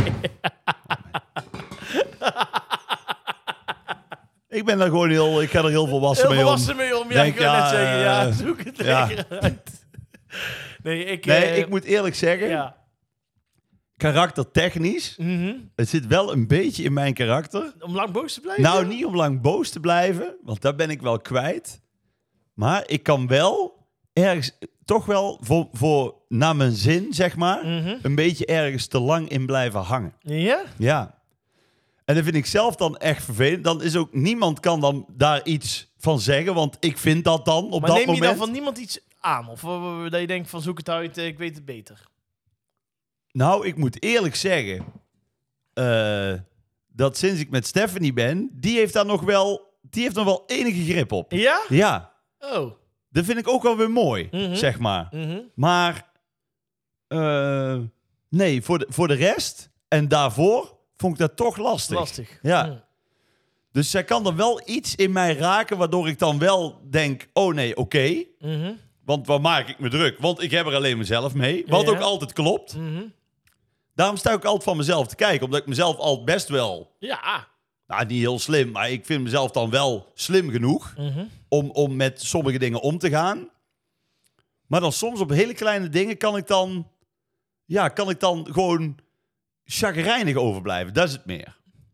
Ik ben daar gewoon ik ga er heel volwassen Heel mee om. volwassen mee om. Ja, Denk, ik wil net zeggen. Ja, ja, zoek het ja. lekker uit. Nee, ik moet eerlijk zeggen, Ja. karaktertechnisch, Mhm. het zit wel een beetje in mijn karakter. Om lang boos te blijven? Nou, niet om lang boos te blijven, want daar ben ik wel kwijt. Maar ik kan wel ergens, toch wel voor naar mijn zin, zeg maar, Mhm. een beetje ergens te lang in blijven hangen. Ja? Ja. En dat vind ik zelf dan echt vervelend. Dan is ook, niemand kan dan daar iets van zeggen, want ik vind dat dan op Maar dat neem je moment. dan van niemand iets aan? Of dat je denkt van zoek het uit, ik weet het beter? Nou, ik moet eerlijk zeggen... dat sinds ik met Stephanie ben... die heeft nog wel enige grip op. Ja? Ja. Oh. Dat vind ik ook wel weer mooi, zeg maar. Maar... nee, voor de rest... en daarvoor vond ik dat toch lastig. Lastig. Ja. Dus zij kan er wel iets in mij raken... waardoor ik dan wel denk... oh nee, oké. Want waar maak ik me druk? Want ik heb er alleen mezelf mee. Wat ook altijd klopt. Daarom sta ik altijd van mezelf te kijken. Omdat ik mezelf altijd best wel... Ja. Nou, niet heel slim. Maar ik vind mezelf dan wel slim genoeg... om met sommige dingen om te gaan. Maar dan soms op hele kleine dingen kan ik dan gewoon chagrijnig overblijven. Dat is het meer.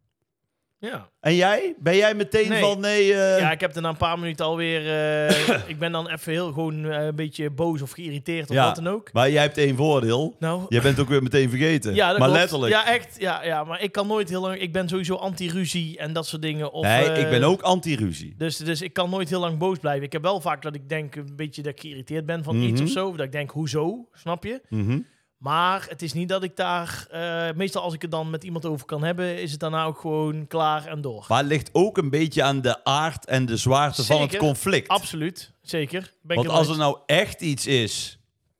Ja. En jij? Ben jij meteen van nee... Ja, ik heb er na een paar minuten alweer... ik ben dan even gewoon een beetje boos of geïrriteerd of wat dan ook. Maar jij hebt één voordeel. Nou, jij bent ook weer meteen vergeten. Ja, dat maar klopt. letterlijk. Ja, echt. Ja, maar ik kan nooit heel lang... Ik ben sowieso anti-ruzie en dat soort dingen. Of, nee, ik ben ook anti-ruzie. Dus ik kan nooit heel lang boos blijven. Ik heb wel vaak dat ik denk een beetje dat ik geïrriteerd ben van iets of zo. Of dat ik denk, hoezo? Snap je? Maar het is niet dat ik daar... meestal als ik het dan met iemand over kan hebben... is het daarna ook gewoon klaar en door. Maar het ligt ook een beetje aan de aard en de zwaarte van het conflict. Absoluut, zeker. Want als er nou echt iets is...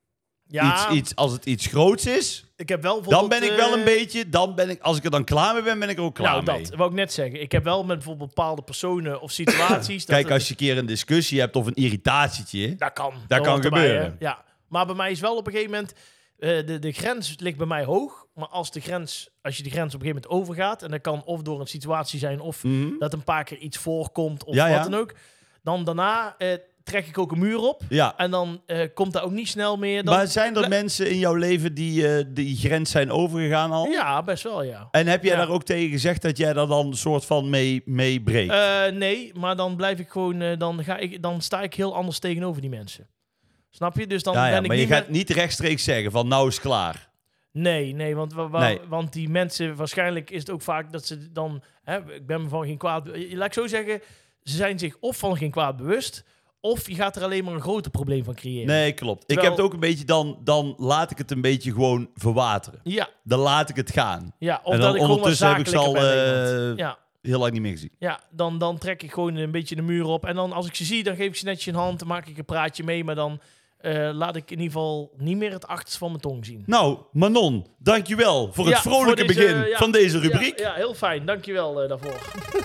Ja, als het iets groots is... ik heb wel dan ben ik wel een beetje... als ik er dan klaar mee ben ik er ook klaar mee. Dat wou ik net zeggen. Ik heb wel met bijvoorbeeld bepaalde personen of situaties... Kijk, als je een keer een discussie hebt of een irritatietje... Dat kan. Dat kan gebeuren. Erbij, ja. Maar bij mij is wel op een gegeven moment... De grens ligt bij mij hoog. Maar als je de grens op een gegeven moment overgaat... en dat kan of door een situatie zijn... of dat een paar keer iets voorkomt of wat dan ook... dan daarna trek ik ook een muur op. Ja. En dan komt dat ook niet snel meer. Dan... Maar zijn er mensen in jouw leven die grens zijn overgegaan al? Ja, best wel, ja. En heb jij daar ook tegen gezegd dat jij daar dan een soort van mee breekt? Nee, maar dan blijf ik gewoon... dan sta ik heel anders tegenover die mensen. Snap je? Dus dan ben ik maar niet je gaat niet rechtstreeks zeggen van nou is klaar. Nee, want die mensen... Waarschijnlijk is het ook vaak dat ze dan... ik ben me van geen kwaad... Laat ik zo zeggen, ze zijn zich of van geen kwaad bewust... of je gaat er alleen maar een groter probleem van creëren. Nee, klopt. Ik heb het ook een beetje... Dan laat ik het een beetje gewoon verwateren. Ja. Dan laat ik het gaan. Ja, of en dan dat ik ondertussen heb ik ze al ja. heel lang niet meer gezien. Ja, dan trek ik gewoon een beetje de muur op. En dan als ik ze zie, dan geef ik ze netjes een hand. Dan maak ik een praatje mee, maar dan... laat ik in ieder geval niet meer het achterste van mijn tong zien. Nou, Manon, dankjewel voor het vrolijke begin van deze rubriek. Ja, heel fijn. Dankjewel daarvoor.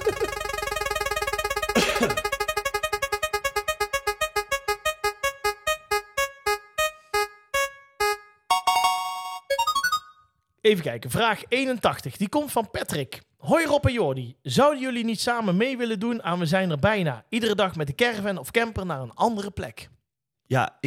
Even kijken, vraag 81. Die komt van Patrick. Hoi Rob en Jordi. Zouden jullie niet samen mee willen doen aan We zijn er bijna? Iedere dag met de caravan of camper naar een andere plek. Ja,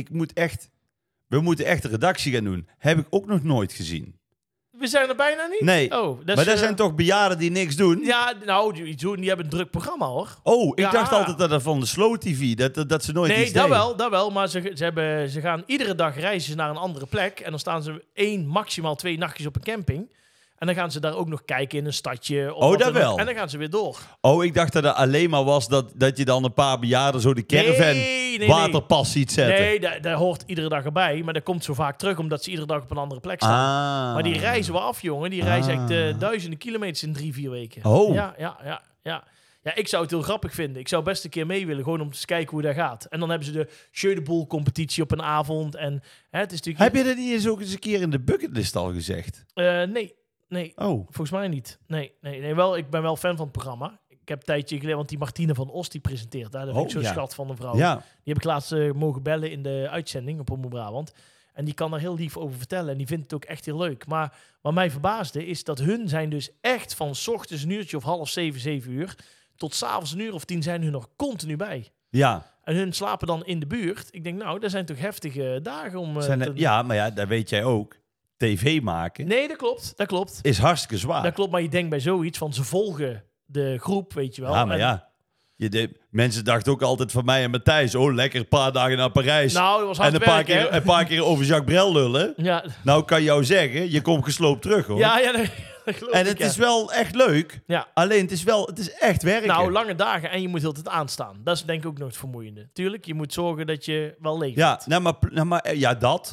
we moeten echt de redactie gaan doen. Heb ik ook nog nooit gezien. We zijn er bijna niet? Nee, maar dat zijn toch bejaarden die niks doen? Ja, nou, die hebben een druk programma, hoor. Oh, ik dacht altijd dat dat van de Slow TV, dat ze nooit iets deden. Nee, dat wel, maar ze gaan iedere dag reizen naar een andere plek. En dan staan ze 1, maximaal 2 nachtjes op een camping. En dan gaan ze daar ook nog kijken in een stadje. Of dat wel. En dan gaan ze weer door. Oh, ik dacht dat het alleen maar was dat je dan een paar bejaarden zo de caravan waterpas ziet zetten. Nee, dat hoort iedere dag erbij. Maar dat komt zo vaak terug, omdat ze iedere dag op een andere plek staan. Maar die reizen we af, jongen. Die reizen echt duizenden kilometers in 3-4 weken. Oh. Ja, ik zou het heel grappig vinden. Ik zou best een keer mee willen, gewoon om te kijken hoe dat gaat. En dan hebben ze de Jeu de Boel competitie op een avond. En, het is natuurlijk... Heb je dat niet eens ook eens een keer in de bucketlist al gezegd? Nee, volgens mij niet. Nee, wel, ik ben wel fan van het programma. Ik heb een tijdje geleden, want die Martine van Os die presenteert daar. Dat vind ik zo'n schat van een vrouw. Ja. Die heb ik laatst mogen bellen in de uitzending op Omroep Brabant. En die kan daar heel lief over vertellen. En die vindt het ook echt heel leuk. Maar wat mij verbaasde is dat hun zijn dus echt van 's ochtends een uurtje of 6:30, 7 uur... tot 's avonds 1:00 of 10 zijn hun nog continu bij. Ja. En hun slapen dan in de buurt. Ik denk, nou, dat zijn toch heftige dagen om... Ja, maar ja, dat weet jij ook. TV maken... Nee, dat klopt. Is hartstikke zwaar. Dat klopt, maar je denkt bij zoiets van ze volgen de groep, weet je wel. Ja, maar mensen dachten ook altijd van mij en Matthijs... oh, lekker een paar dagen naar Parijs. Nou, dat was hard en een paar keer over Jacques Brel lullen. Ja. Nou, kan jou zeggen, je komt gesloopt terug, hoor. Ja, dat geloof en het is wel echt leuk. Ja. Alleen, het is echt werken. Nou, lange dagen en je moet heel de tijd aanstaan. Dat is denk ik ook nog het vermoeiende. Tuurlijk, je moet zorgen dat je wel leeft. Ja, maar dat...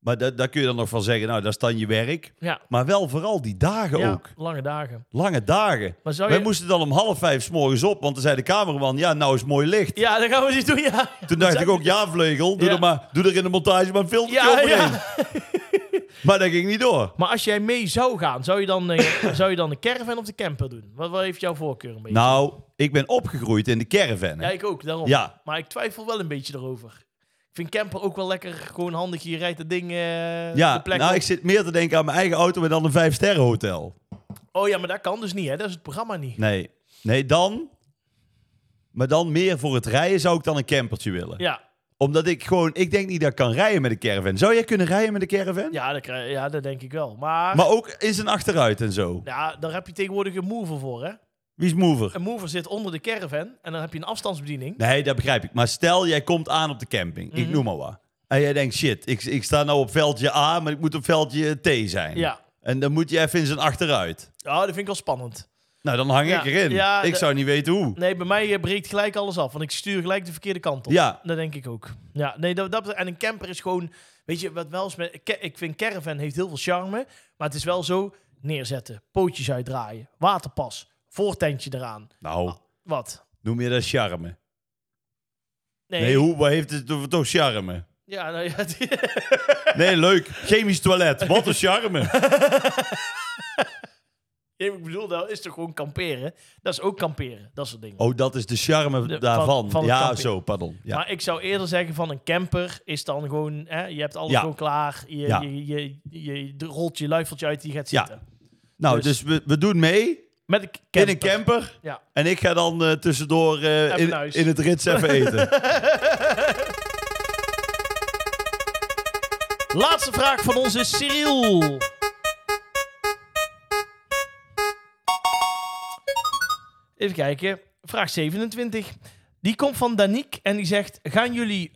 Maar daar kun je dan nog van zeggen, nou, dat is dan je werk. Ja. Maar wel vooral die dagen Ja, ook. lange dagen. Lange dagen. Maar zou Wij je... moesten dan om 4:30 's morgens op, want dan zei de cameraman, ja, nou is mooi licht. Ja, dan gaan we dit doen, ja. Toen dacht ik ook, ja, Vleugel, doe er in de montage maar een filmpje Ja, overheen. ja. Maar dat ging niet door. Maar als jij mee zou gaan, zou je dan de caravan of de camper doen? Wat heeft jouw voorkeur een beetje? Nou, ik ben opgegroeid in de caravan. Ja, ik ook, daarom. Ja. Maar ik twijfel wel een beetje erover. Ik vind camper ook wel lekker, gewoon handig. Je rijdt het ding de Ja, plek nou, op. ik zit meer te denken aan mijn eigen auto, maar dan een 5-sterren hotel. Oh ja, maar dat kan dus niet, hè? Dat is het programma niet. Nee, dan... Maar dan meer voor het rijden zou ik dan een campertje willen. Ja, Omdat ik denk niet dat ik kan rijden met een caravan. Zou jij kunnen rijden met een caravan? ja, dat denk ik wel. Maar Maar ook in zijn achteruit en zo. ja, daar heb je tegenwoordig een mover voor, hè? Wie is mover? Een mover zit onder de caravan en dan heb je een afstandsbediening. Nee, dat begrijp ik. Maar stel, jij komt aan op de camping. Ik Mhm. noem maar wat. En jij denkt, shit, ik sta nou op veldje A, maar ik moet op veldje T zijn. Ja. En dan moet je even in zijn achteruit. Ja, dat vind ik wel spannend. Nou, dan hang Ja, ik erin. ja, Ik zou niet weten hoe. Nee, bij mij breekt gelijk alles af, want ik stuur gelijk de verkeerde kant op. Ja. Dat denk ik ook. Ja, nee, en een camper is gewoon, weet je, wat wel eens met, ik vind caravan heeft heel veel charme, maar het is wel zo, neerzetten, pootjes uitdraaien, waterpas, voortentje eraan. Nou, Wat? noem je dat charme? Nee. Nee, wat heeft het toch charme? Ja, nou ja. Nee, leuk. Chemisch toilet. Wat een charme. Ik bedoel, dat is toch gewoon kamperen? Dat is ook kamperen, dat soort dingen. Oh, dat is de charme daarvan. van het Ja, camping. zo, pardon. Ja. Maar ik zou eerder zeggen van een camper is dan gewoon, hè, je hebt alles Ja. gewoon klaar, Ja. je rolt je luifeltje uit, die gaat Ja. zitten. Nou, dus- dus we doen mee Met een camper. in een camper. Ja. En ik ga dan tussendoor Even naar huis. in het rits even eten. Laatste vraag van onze Cyril. Even kijken. Vraag 27. Die komt van Danique en die zegt: gaan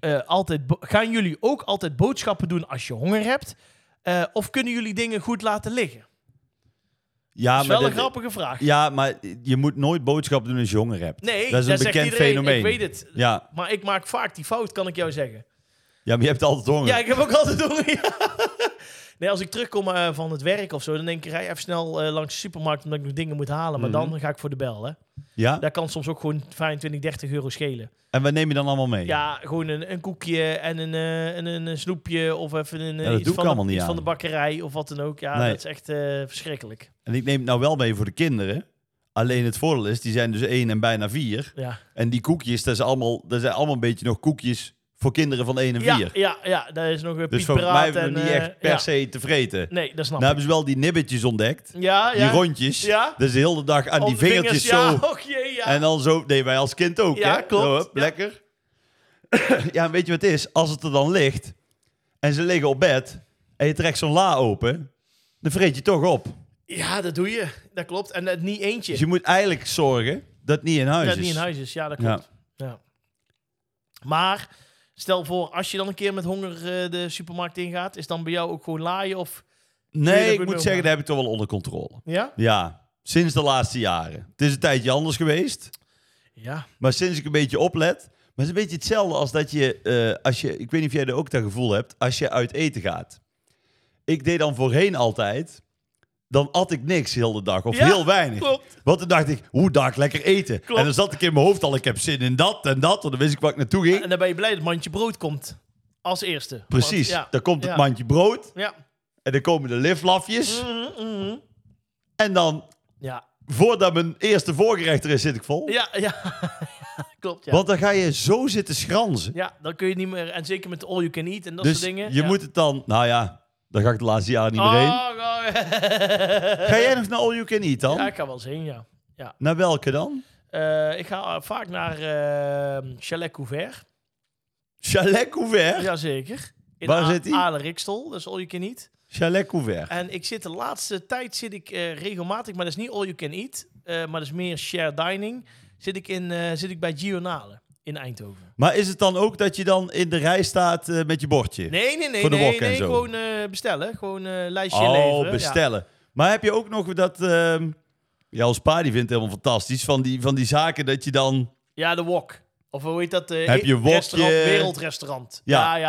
jullie ook altijd boodschappen doen als je honger hebt? Of kunnen jullie dingen goed laten liggen? Ja, Dat is wel maar een grappige vraag. Ja, maar je moet nooit boodschappen doen als je honger hebt. Nee, dat is een zegt bekend iedereen. fenomeen. Ik weet het. Ja. Maar ik maak vaak die fout, kan ik jou zeggen. Ja, maar je hebt altijd honger. Ja, ik heb ook altijd honger. Ja. Nee, als ik terugkom van het werk of zo, dan denk ik, rij even snel langs de supermarkt omdat ik nog dingen moet halen. Maar dan ga ik voor de bel, hè. Ja? Daar kan soms ook gewoon 25, 30 euro schelen. En wat neem je dan allemaal mee? Ja, gewoon een koekje en een snoepje of even Ja, dat doe ik allemaal niet iets aan. van de bakkerij of wat dan ook. Ja, Nee. dat is echt verschrikkelijk. En ik neem het nou wel mee voor de kinderen. Alleen het voordeel is, die zijn dus 1 en bijna 4. Ja, En die koekjes, dat zijn allemaal een beetje nog koekjes voor kinderen van 1 en 4. ja, daar is nog een Dus Piet voor mij Praat hebben we en, niet echt per ja. se te vreten. Nee, dat snap Nou ik. hebben ze wel die nibbetjes ontdekt. Ja, Die ja. rondjes. Ja. Dus de hele dag aan Op die de vingertjes vingers, zo. Ja, och jee, ja. En dan zo. Nee, wij als kind ook. Ja, hè? klopt. Zo, hup, Ja. lekker. Ja, en weet je wat het is? Als het er dan ligt en ze liggen op bed en je trekt zo'n la open, dan vreet je toch op. Ja, dat doe je. Dat klopt. En het niet eentje. Dus je moet eigenlijk zorgen dat het niet in huis Dat is. niet in huis is. Ja, dat klopt. Ja. Maar stel voor, als je dan een keer met honger de supermarkt ingaat, is dan bij jou ook gewoon laaien of... Kun je Nee, dat ik goed moet mee zeggen, omgaan? dat heb ik toch wel onder controle. Ja? Ja, sinds de laatste jaren. Het is een tijdje anders geweest, Ja. maar sinds ik een beetje oplet. Maar het is een beetje hetzelfde als dat je, ik weet niet of jij er ook dat gevoel hebt, als je uit eten gaat. Ik deed dan voorheen altijd, dan at ik niks heel de dag, of Ja, heel weinig. Klopt. Want dan dacht ik, hoe dag lekker eten. Klopt. En dan zat ik in mijn hoofd al, ik heb zin in dat en dat, want dan wist ik waar ik naartoe ging. En dan ben je blij dat het mandje brood komt. Als eerste. Precies, Want, dan komt het ja. mandje brood Ja. en dan komen de liflafjes. Mhm. En dan, Ja. voordat mijn eerste voorgerecht er is, zit ik vol. Ja, ja. Klopt, ja. Want dan ga je zo zitten schranzen. Ja, dan kun je niet meer... En zeker met all you can eat en dat Dus soort dingen. je ja. moet het dan... Nou ja, daar ga ik de laatste jaren niet meer heen. Oh. Ga jij nog naar All You Can Eat dan? Ja, ik ga wel eens heen, ja. Naar welke dan? Ik ga vaak naar Chalet Couvert. Chalet Couvert? Jazeker. In Waar zit die? Aale Rikstel, dat is all you can eat. Chalet Couvert. En ik zit de laatste tijd regelmatig, maar dat is niet all you can eat, maar dat is meer share dining. Zit ik bij Gionale in Eindhoven. Maar is het dan ook dat je dan in de rij staat met je bordje? Nee, Voor de wok en zo. gewoon bestellen. Gewoon lijstje leveren. Oh, bestellen. Maar heb je ook nog dat... ja, als pa die vindt het helemaal fantastisch. Van die zaken dat je dan... Ja, de wok. Of hoe heet dat? Heb je wokje? Wereldrestaurant. Ja. Ja.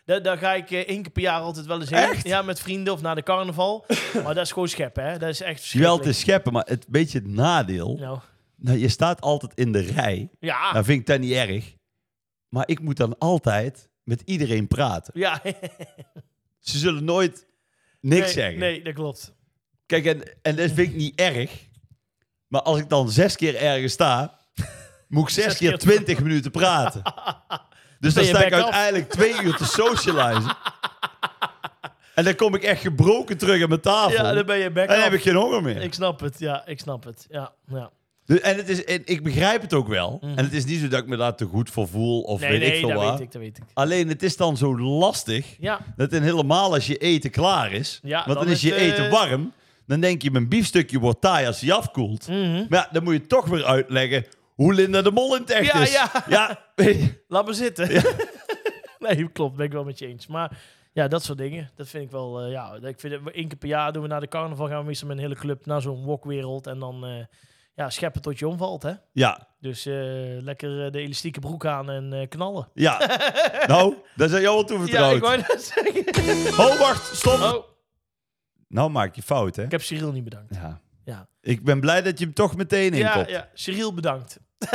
Daar ga ik 1 keer per jaar altijd wel eens heen. Echt? Ja, met vrienden of naar de carnaval. Maar dat is gewoon scheppen, hè. Dat is echt Wel verschrikkelijk. te scheppen, maar het beetje het nadeel... Nou, Nou, je staat altijd in de rij. ja. Nou vind ik dat niet erg. Maar ik moet dan altijd met iedereen praten. Ja. Ze zullen nooit niks Nee, zeggen. Nee, dat klopt. Kijk, en dat vind ik niet erg. Maar als ik dan 6 keer ergens sta, moet ik 6 keer 20 minuten praten. Dus dan ben je sta ik back off. uiteindelijk 2 uur te socializen. En dan kom ik echt gebroken terug aan mijn tafel. Ja, dan ben je back en dan off. heb ik geen honger meer. Ik snap het, ja. Ik snap het, ja. Dus, en ik begrijp het ook wel. En het is niet zo dat ik me daar te goed voor voel of weet ik veel dat wat. dat weet ik. Alleen het is dan zo lastig. Ja, Dat en helemaal als je eten klaar is. Ja, want dan dan is je is, eten warm. Dan denk je, mijn biefstukje wordt taai als hij afkoelt. Mhm. Maar ja, dan moet je toch weer uitleggen hoe Linda de Mol in het echt Ja, is. ja. Ja, weet je. laat maar zitten. Nee, klopt, ben ik wel met je eens. Maar ja, dat soort dingen, dat vind ik wel... ik vind het, 1 keer per jaar doen we naar de carnaval, gaan we meestal met een hele club naar zo'n wokwereld. En dan scheppen tot je omvalt, hè. Ja, Dus lekker de elastieke broek aan en knallen. ja. Nou, daar zijn jou wel toe Ja, vertrouwd. ik wou net zeggen. Oh, wacht, stop. Oh, Nou maak je fout, hè? ik heb Cyril niet bedankt. Ja. Ja, Ik ben blij dat je hem toch meteen inkopt. ja, Cyril bedankt.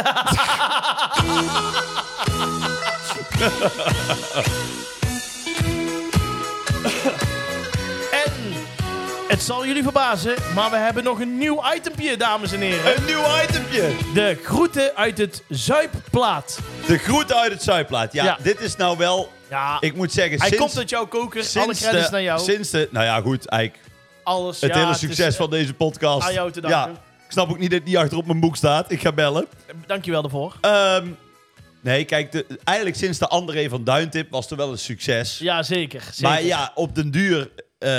En het zal jullie verbazen, maar we hebben nog een nieuw itempje, dames en heren. Een nieuw itempje. De groeten uit het Zuipplaat. De groeten uit het Zuidplaat. Ja, Ja. dit is nou wel... Ja, Ik moet zeggen, hij sinds... komt uit jouw koker. Alle sinds credits de- naar jou. Sinds de... Nou ja, goed, eigenlijk Alles. het ja, hele is, succes van deze podcast. aan jou te danken. Ja, ik snap ook niet dat het niet achter op mijn boek staat. Ik ga bellen. Dankjewel daarvoor. Nee, kijk, eigenlijk sinds de André van Duintip was er wel een succes. Ja, zeker. Maar ja, op den duur...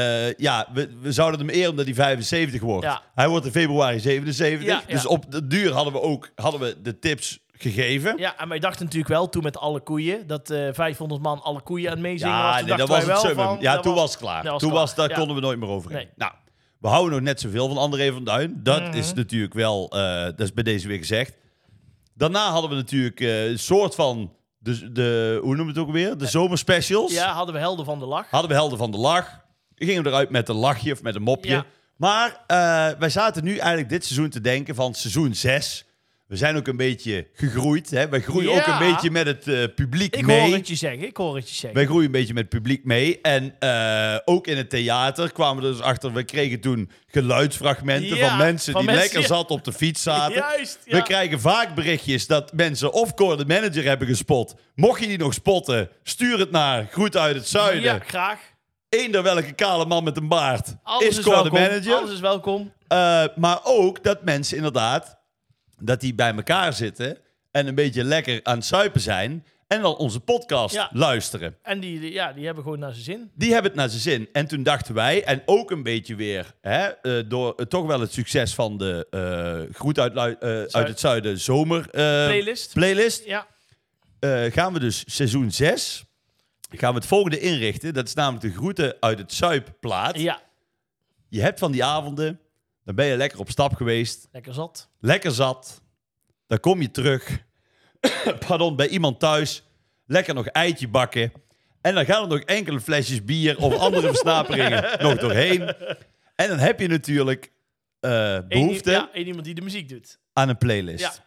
we zouden hem eer omdat hij 75 wordt. Ja. Hij wordt in februari 77. Ja, Dus ja. op den duur hadden we de tips gegeven. Ja, en wij dachten natuurlijk wel toen met alle koeien, dat 500 man alle koeien aan het meezingen was. Toen nee, dat dachten was wij het wel summum. van, Ja, dat toen was het klaar. dat was Toen klaar, was, daar ja. konden we nooit meer over heen. Nee. Nou, we houden nog net zoveel van André van Duin. Dat is natuurlijk wel, dat is bij deze weer gezegd. Daarna hadden we natuurlijk een soort van, hoe noemen we het ook weer? De zomerspecials. Ja, hadden we Helden van de Lach. Hadden we Helden van de Lach. Gingen we eruit met een lachje of met een mopje. Ja. Maar wij zaten nu eigenlijk dit seizoen te denken van seizoen 6. We zijn ook een beetje gegroeid. Hè? Wij groeien Ja. ook een beetje met het publiek Ik mee. hoor het je zeggen. Wij groeien een beetje met het publiek mee. En ook in het theater kwamen we dus achter... We kregen toen geluidsfragmenten Ja, van mensen van die mensen, lekker ja. zat op de fiets zaten. Juist, ja. We krijgen vaak berichtjes dat mensen of Cor de manager hebben gespot. Mocht je die nog spotten, stuur het naar Groet uit het Zuiden. Ja, graag. Eender welke kale man met een baard Alles is Cor de welkom. manager. Alles is welkom. Maar ook dat mensen inderdaad... dat die bij elkaar zitten... en een beetje lekker aan het suipen zijn... en dan onze podcast Ja. luisteren. En die hebben gewoon naar zijn zin. Die hebben het naar zijn zin. En toen dachten wij... en ook een beetje weer... door toch wel het succes van de... Groet uit het Zuiden zomer... playlist. Ja. Gaan we dus seizoen 6... gaan we het volgende inrichten. Dat is namelijk de Groeten uit het Zuipplaat. Ja. Je hebt van die avonden... dan ben je lekker op stap geweest... Lekker zat. lekker zat. Dan kom je terug. Pardon, bij iemand thuis. Lekker nog eitje bakken. En dan gaan er nog enkele flesjes bier of andere versnaperingen nog doorheen. En dan heb je natuurlijk behoefte Eén iemand die de muziek doet. aan een playlist.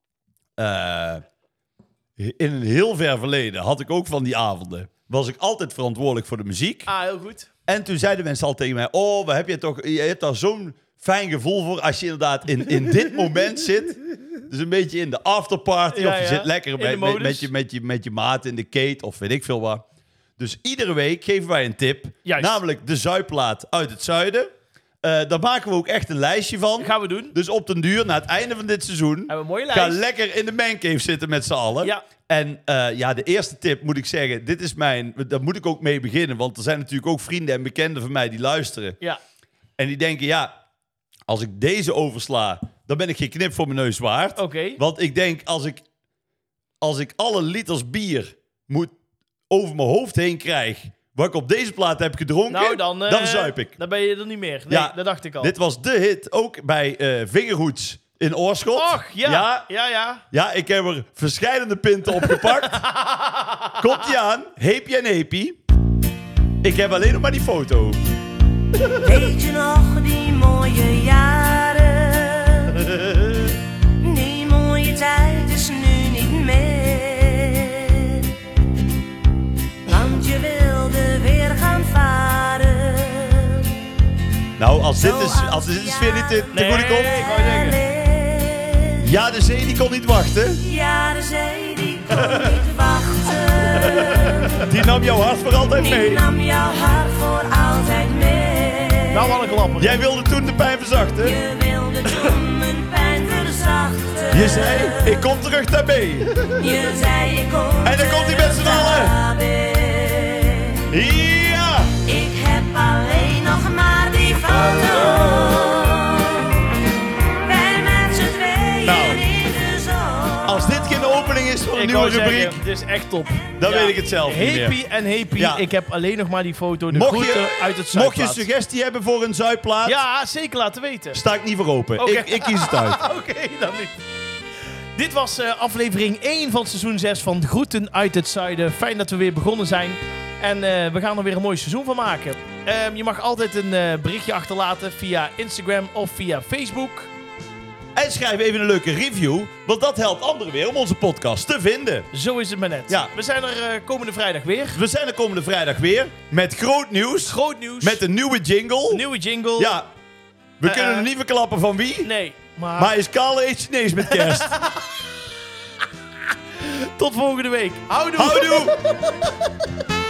In een heel ver verleden had ik ook van die avonden. Was ik altijd verantwoordelijk voor de muziek. Ah, heel goed. En toen zeiden mensen al tegen mij... Oh, wat heb je toch... Je hebt daar zo'n fijn gevoel voor... als je inderdaad in dit moment zit. Dus een beetje in de afterparty... Ja, of je ja. zit lekker In de modus. met je maat in de kate... of weet ik veel wat. Dus iedere week geven wij een tip. Juist. Namelijk de Zuidplaat uit het zuiden. Daar maken we ook echt een lijstje van. Dat gaan we doen. Dus op den duur, na het einde van dit seizoen... Hebben we een mooie ga lijst. lekker in de mancave zitten met z'n allen. Ja. En de eerste tip moet ik zeggen... dit is daar moet ik ook mee beginnen... want er zijn natuurlijk ook vrienden en bekenden van mij die luisteren. Ja. En die denken, ja... als ik deze oversla... dan ben ik geen knip voor mijn neus waard. Oké. Want ik denk, als ik alle liters bier... moet over mijn hoofd heen krijg... wat ik op deze plaat heb gedronken... Nou, dan zuip ik. Dan ben je er niet meer. Nee, Ja, dat dacht ik al. Dit was de hit, ook bij Vingerhoeds... in Oorschot. Och, ja. Ja, ik heb er verschillende pinten opgepakt. Komt-ie aan. Heepie en Heepie. Ik heb alleen nog maar die foto. Weet je nog die mooie jaren? Die mooie tijd is nu niet meer. Want je wilde weer gaan varen. Nou, als dit is weer niet te goede komt. ik wou zeggen. Ja, de zee die kon niet wachten. Ja, de zee die kon niet wachten. Die nam jouw hart voor altijd Die mee. nam jouw hart voor altijd mee. Nou, wat een klapper. Jij wilde toen de pijn verzachten. Je wilde toen mijn pijn verzachten. Je zei, ik kom terug daarbij. Je zei, ik kom En dan komt hij met z'n allen. Ja! Ik heb alleen nog maar die foto. Wij met z'n tweeën Nou, in de zon. Als dit geen opening is voor een Ik nieuwe wou rubriek, zeggen, dit is echt top. dan weet ik het zelf niet meer. Happy en Happy. Ja. Ik heb alleen nog maar die foto. De Mocht groeten je- uit het Mocht je Zuidplaats. een suggestie hebben voor een Zuidplaat, Ja, zeker laten weten. sta ik niet voor open. Oké. Ik kies het uit. Oké, dan niet. Dit was aflevering 1 van seizoen 6 van Groeten uit het Zuiden. Fijn dat we weer begonnen zijn. En we gaan er weer een mooi seizoen van maken. Je mag altijd een berichtje achterlaten via Instagram of via Facebook. En schrijf even een leuke review, want dat helpt anderen weer om onze podcast te vinden. Zo is het maar net. Ja. We zijn er komende vrijdag weer. We zijn er komende vrijdag weer met groot nieuws. Groot nieuws. Met een nieuwe jingle. nieuwe jingle. Ja, we kunnen er niet verklappen van wie. Nee, maar, Maar is Carl eet Chinees met kerst? tot volgende week. Houdoe. Houdoe!